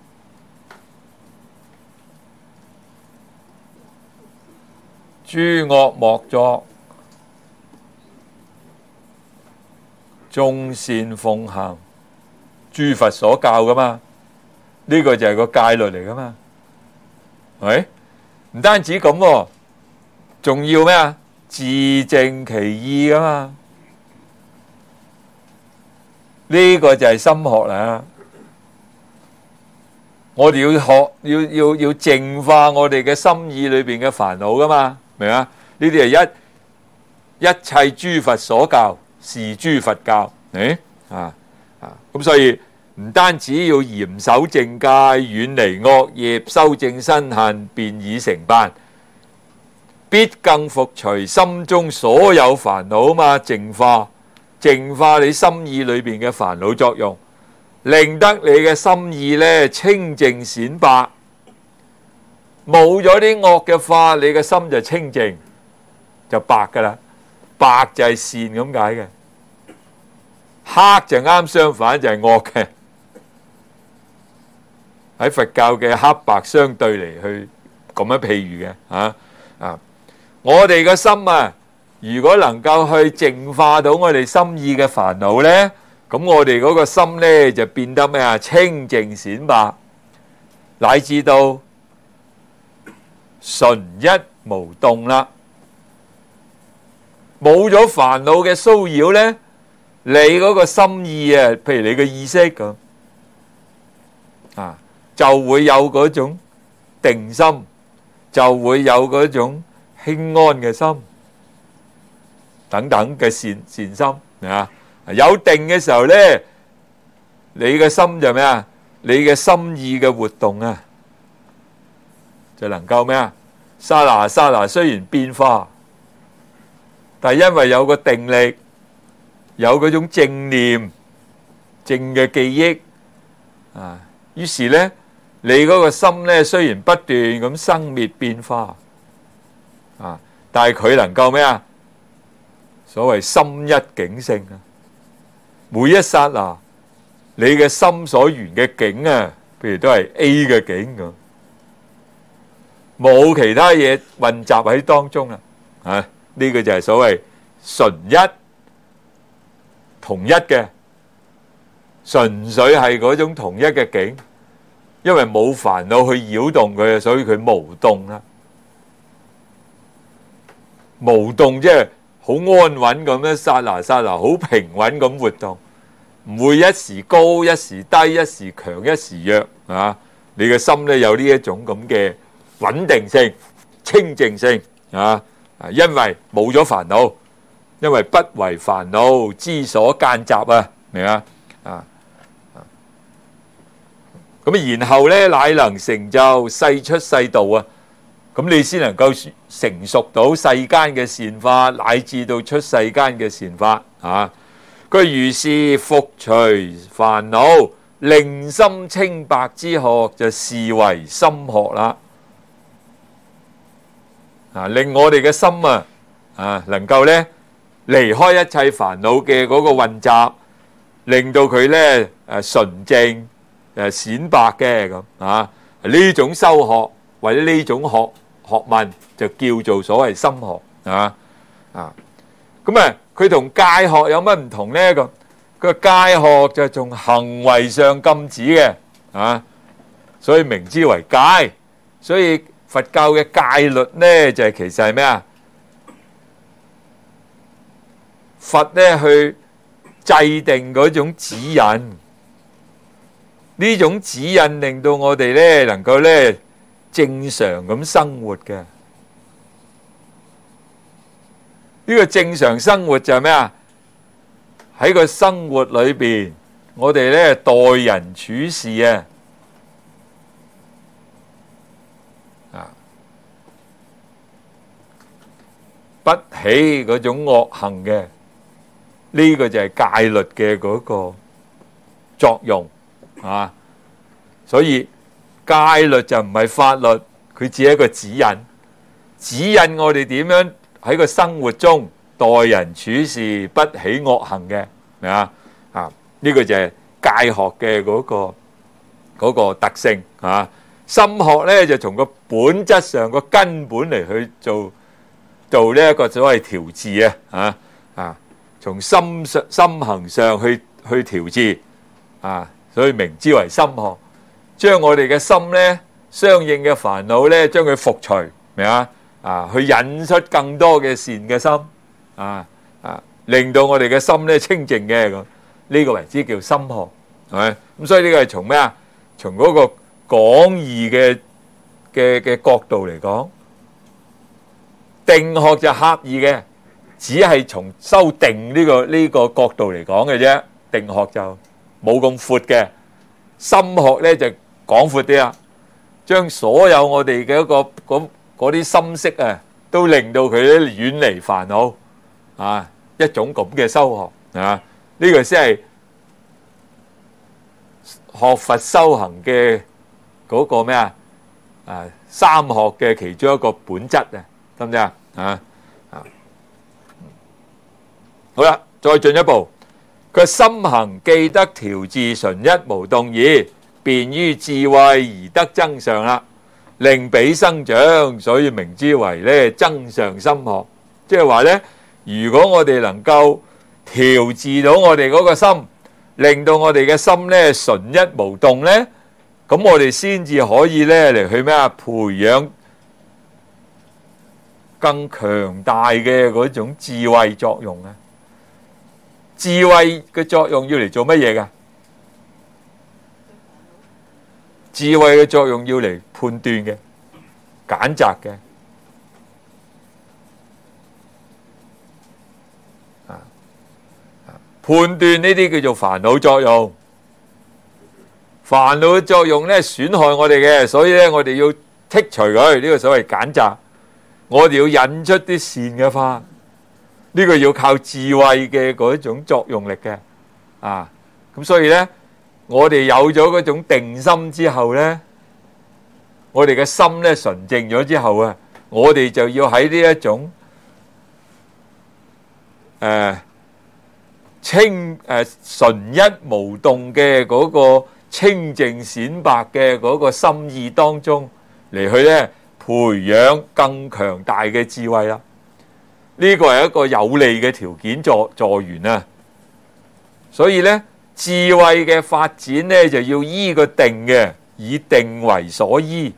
諸惡莫作，眾善奉行，諸佛所教噶嘛？呢個就係個戒律嚟噶嘛？係咪？唔單止咁喎，仲要咩啊？自淨其意噶嘛？呢個就係心學啦。我哋要學，要淨化我哋嘅心意裏邊嘅煩惱噶嘛？明啊？呢啲係一切諸佛所教，是諸佛教。咁所以唔單止要嚴守正戒，遠離惡業，修正身行，便已成辦，必更伏除心中所有煩惱嘛，淨化你心意裏邊嘅煩惱作用，令得你嘅心意呢清淨閃白，冇咗啲惡嘅法，你嘅心就清淨，就白噶啦。白就係善咁解嘅，黑就啱相反，就係惡嘅。喺佛教嘅黑白相對嚟去咁樣譬喻嘅。我哋嘅心啊，如果能夠去淨化到我哋心意嘅煩惱呢，咁我哋嗰個心呢就變得咩啊？清淨閃白，乃至到純一無動啦。冇咗煩惱嘅騷擾呢，你嗰個心意啊，譬如你嘅意識咁就會有嗰種定心，就會有嗰種輕安嘅心，等等嘅善心啊。有定嘅時候呢，你嘅心就咩啊？你嘅心意嘅活動啊，就能夠咩啊？剎那剎那雖然變化，但係因為有個定力，有嗰種正念、正嘅記憶於是呢，你嗰個心呢，雖然不斷咁生滅變化但係佢能夠咩啊？所謂心一境性啊，每一剎那你嘅心所緣嘅境啊，譬如都係 A 嘅境咁，冇其他嘢混雜喺當中啦。呢個就係所謂純一同一嘅，純粹係嗰種同一嘅境，因為冇煩惱去擾動佢，所以佢無動啦。無動即係好安穩咁樣，剎那剎那好平穩咁活動，唔會一時高一時低，一時強一時弱你嘅心咧有呢一種咁嘅穩定性、清淨性因為冇咗煩惱，因為不為煩惱之所間雜明啊？咁然後咧，乃能成就世出世道咁你先能夠成熟到世間嘅善法，乃至到出世間嘅善法佢如是伏除煩惱，令心清白之學，就視為心學啦。令我哋嘅心能夠咧離開一切煩惱嘅嗰個混雜，令到佢咧純正閃白嘅咁呢種修學或者呢種學問就叫做所謂心學咁佢同戒學有乜唔同呢？咁佢戒學就從行為上禁止嘅所以名之為戒。所以佛教嘅戒律呢，就係其實係咩啊？佛呢去制定嗰種指引，呢種指引令到我哋呢能夠呢正常咁生活嘅。呢個正常生活就係咩啊？喺個生活裏邊，我哋呢待人處事不起嗰種惡行嘅，呢個就係戒律嘅嗰個作用所以戒律就唔係法律，佢只係一個指引，指引我哋點樣喺個生活中待人處事不起惡行嘅，明啊？呢個就係界學嘅嗰個特性啊。心學咧就從個本質上個根本嚟去做呢一個所謂調治從心行上去調治所以名之為心學，將我哋嘅心咧相應嘅煩惱咧將佢復除，明啊？去引出更多嘅善嘅心令到我哋嘅心咧清淨嘅咁，呢個為之叫心學，係咪？咁所以呢個係從咩啊？從嗰個廣義嘅角度嚟講，定學就刻意嘅，只係從修定呢個角度嚟講嘅啫。定學就冇咁闊嘅，心學咧就廣闊啲啦，將所有我哋嘅嗰啲心識都令到佢咧遠離煩惱一種咁嘅修學呢個先係學佛修行嘅嗰個咩三學嘅其中一個本質得唔得好啦，再進一步，佢心行既得調治，純一無動矣，便於智慧而得增上啦，令彼生長，所以名之為咧增上心學。即係話咧，如果我哋能夠調治到我哋嗰個心，令到我哋嘅心咧純一無動咧，咁我哋先至可以咧嚟去培養更強大嘅嗰種智慧作用智慧嘅作用要嚟做乜嘢㗎？智慧嘅作用要嚟判斷嘅、揀擇嘅。判斷呢啲叫做煩惱作用。煩惱嘅作用咧損害我哋嘅，所以咧我哋要剔除佢，呢個所謂揀擇。我哋要引出啲善嘅花，呢個要靠智慧嘅嗰種作用力嘅咁所以咧，我哋有咗嗰種定心之後咧，我哋嘅心咧純淨咗之後我哋就要喺呢一種純一無動嘅嗰個清淨顯白嘅嗰個心意當中嚟去咧培養更強大嘅智慧啦。呢個係一個有利嘅條件助緣所以咧智慧嘅發展咧就要依個定嘅，以定為所依。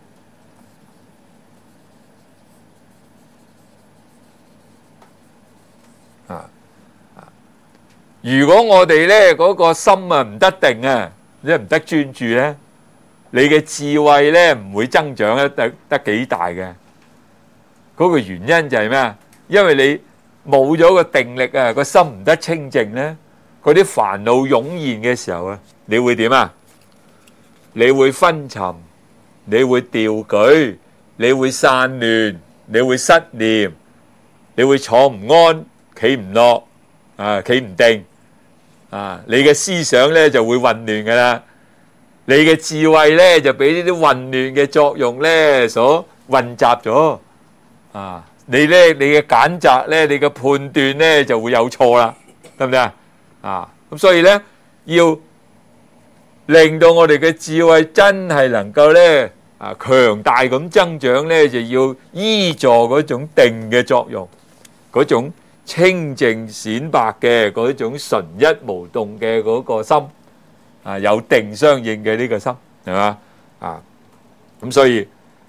如果我哋咧嗰個心唔得定即係唔得專注咧，你嘅智慧咧唔會增長得幾大嘅。嗰個原因就係咩？因為你冇咗個定力個心唔得清淨咧，嗰啲煩惱湧現嘅時候你會點你會昏沉，你會掉舉，你會散亂，你會失念，你會坐唔安，企唔落企唔定你嘅思想咧就會混亂噶啦，你嘅智慧咧就俾呢啲混亂嘅作用咧所混雜咗你嘅揀擇咧，你嘅判斷咧就會有錯啦，得唔得咁所以咧要令到我哋嘅智慧真係能夠咧強大咁增長咧，就要依助嗰種定嘅作用，嗰種清淨顯白嘅嗰種純一無動嘅嗰個心有定相應嘅呢個心係嘛咁所以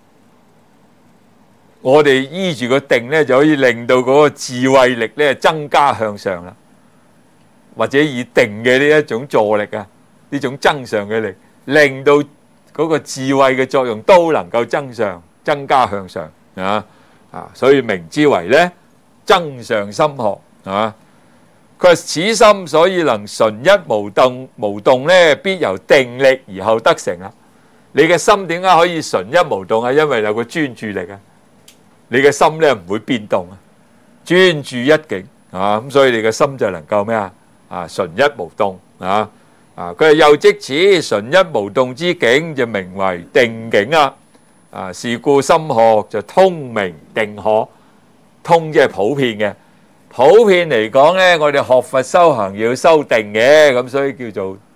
我哋依住個定咧就可以令到嗰個智慧力咧增加向上啦，或者以定嘅呢一種助力呢種增上嘅力，令到嗰個智慧嘅作用都能夠增加向上所以名之為咧增上心學佢話此心所以能純一無動咧，必由定力而後得成啦。你嘅心點解可以純一無動因為有個專注力你嘅心咧唔會變動專注一境咁所以你嘅心就能夠咩純一無動佢話又即此純一無動之境就名為定境是故心學就通名定學。通即係普遍嘅，普遍嚟講咧，我哋學佛修行要修定嘅，咁所以叫做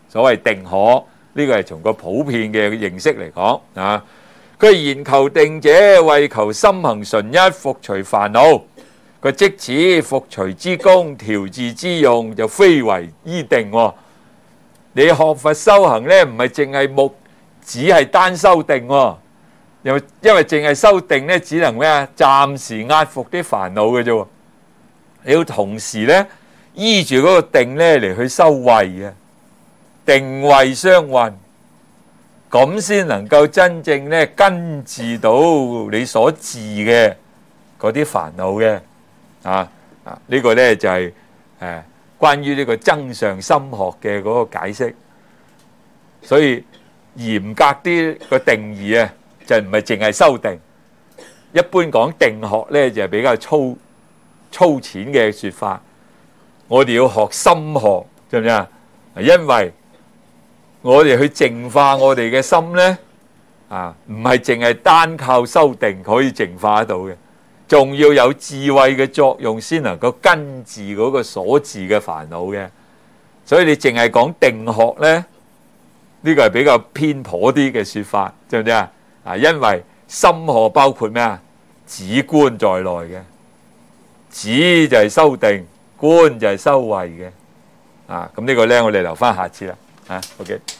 所謂定可，呢個係從個普遍嘅認識嚟講啊。佢言求定者，為求心行純一，復除煩惱。佢即此復除之功，調治之用，就非為依定。你學佛修行呢，唔係淨係只係單修定，因為淨係修定呢，只能咩啊？暫時壓服啲煩惱嘅啫。你要同時呢，依住嗰個定呢嚟去修慧嘅，定慧相運，咁先能夠真正呢根治到你所治嘅嗰啲煩惱嘅。呢個呢就係關於呢個增上心學嘅嗰個解釋。所以嚴格啲個定義啊，就唔係淨係修定。一般講定學呢，就係比較粗淺嘅說法。我哋要學心學，知唔知啊？因為我哋去淨化我哋嘅心呢，唔係淨係單靠修定可以淨化得到嘅，仲要有智慧嘅作用先能夠根治嗰個所治嘅煩惱嘅。所以你淨係講定學呢，呢個係比較偏頗啲嘅說法，知唔知啊？因為心學包括咩啊？止觀在內嘅，止就係修定，觀就係修慧嘅。咁呢個呢，我哋留翻下次啦。OK。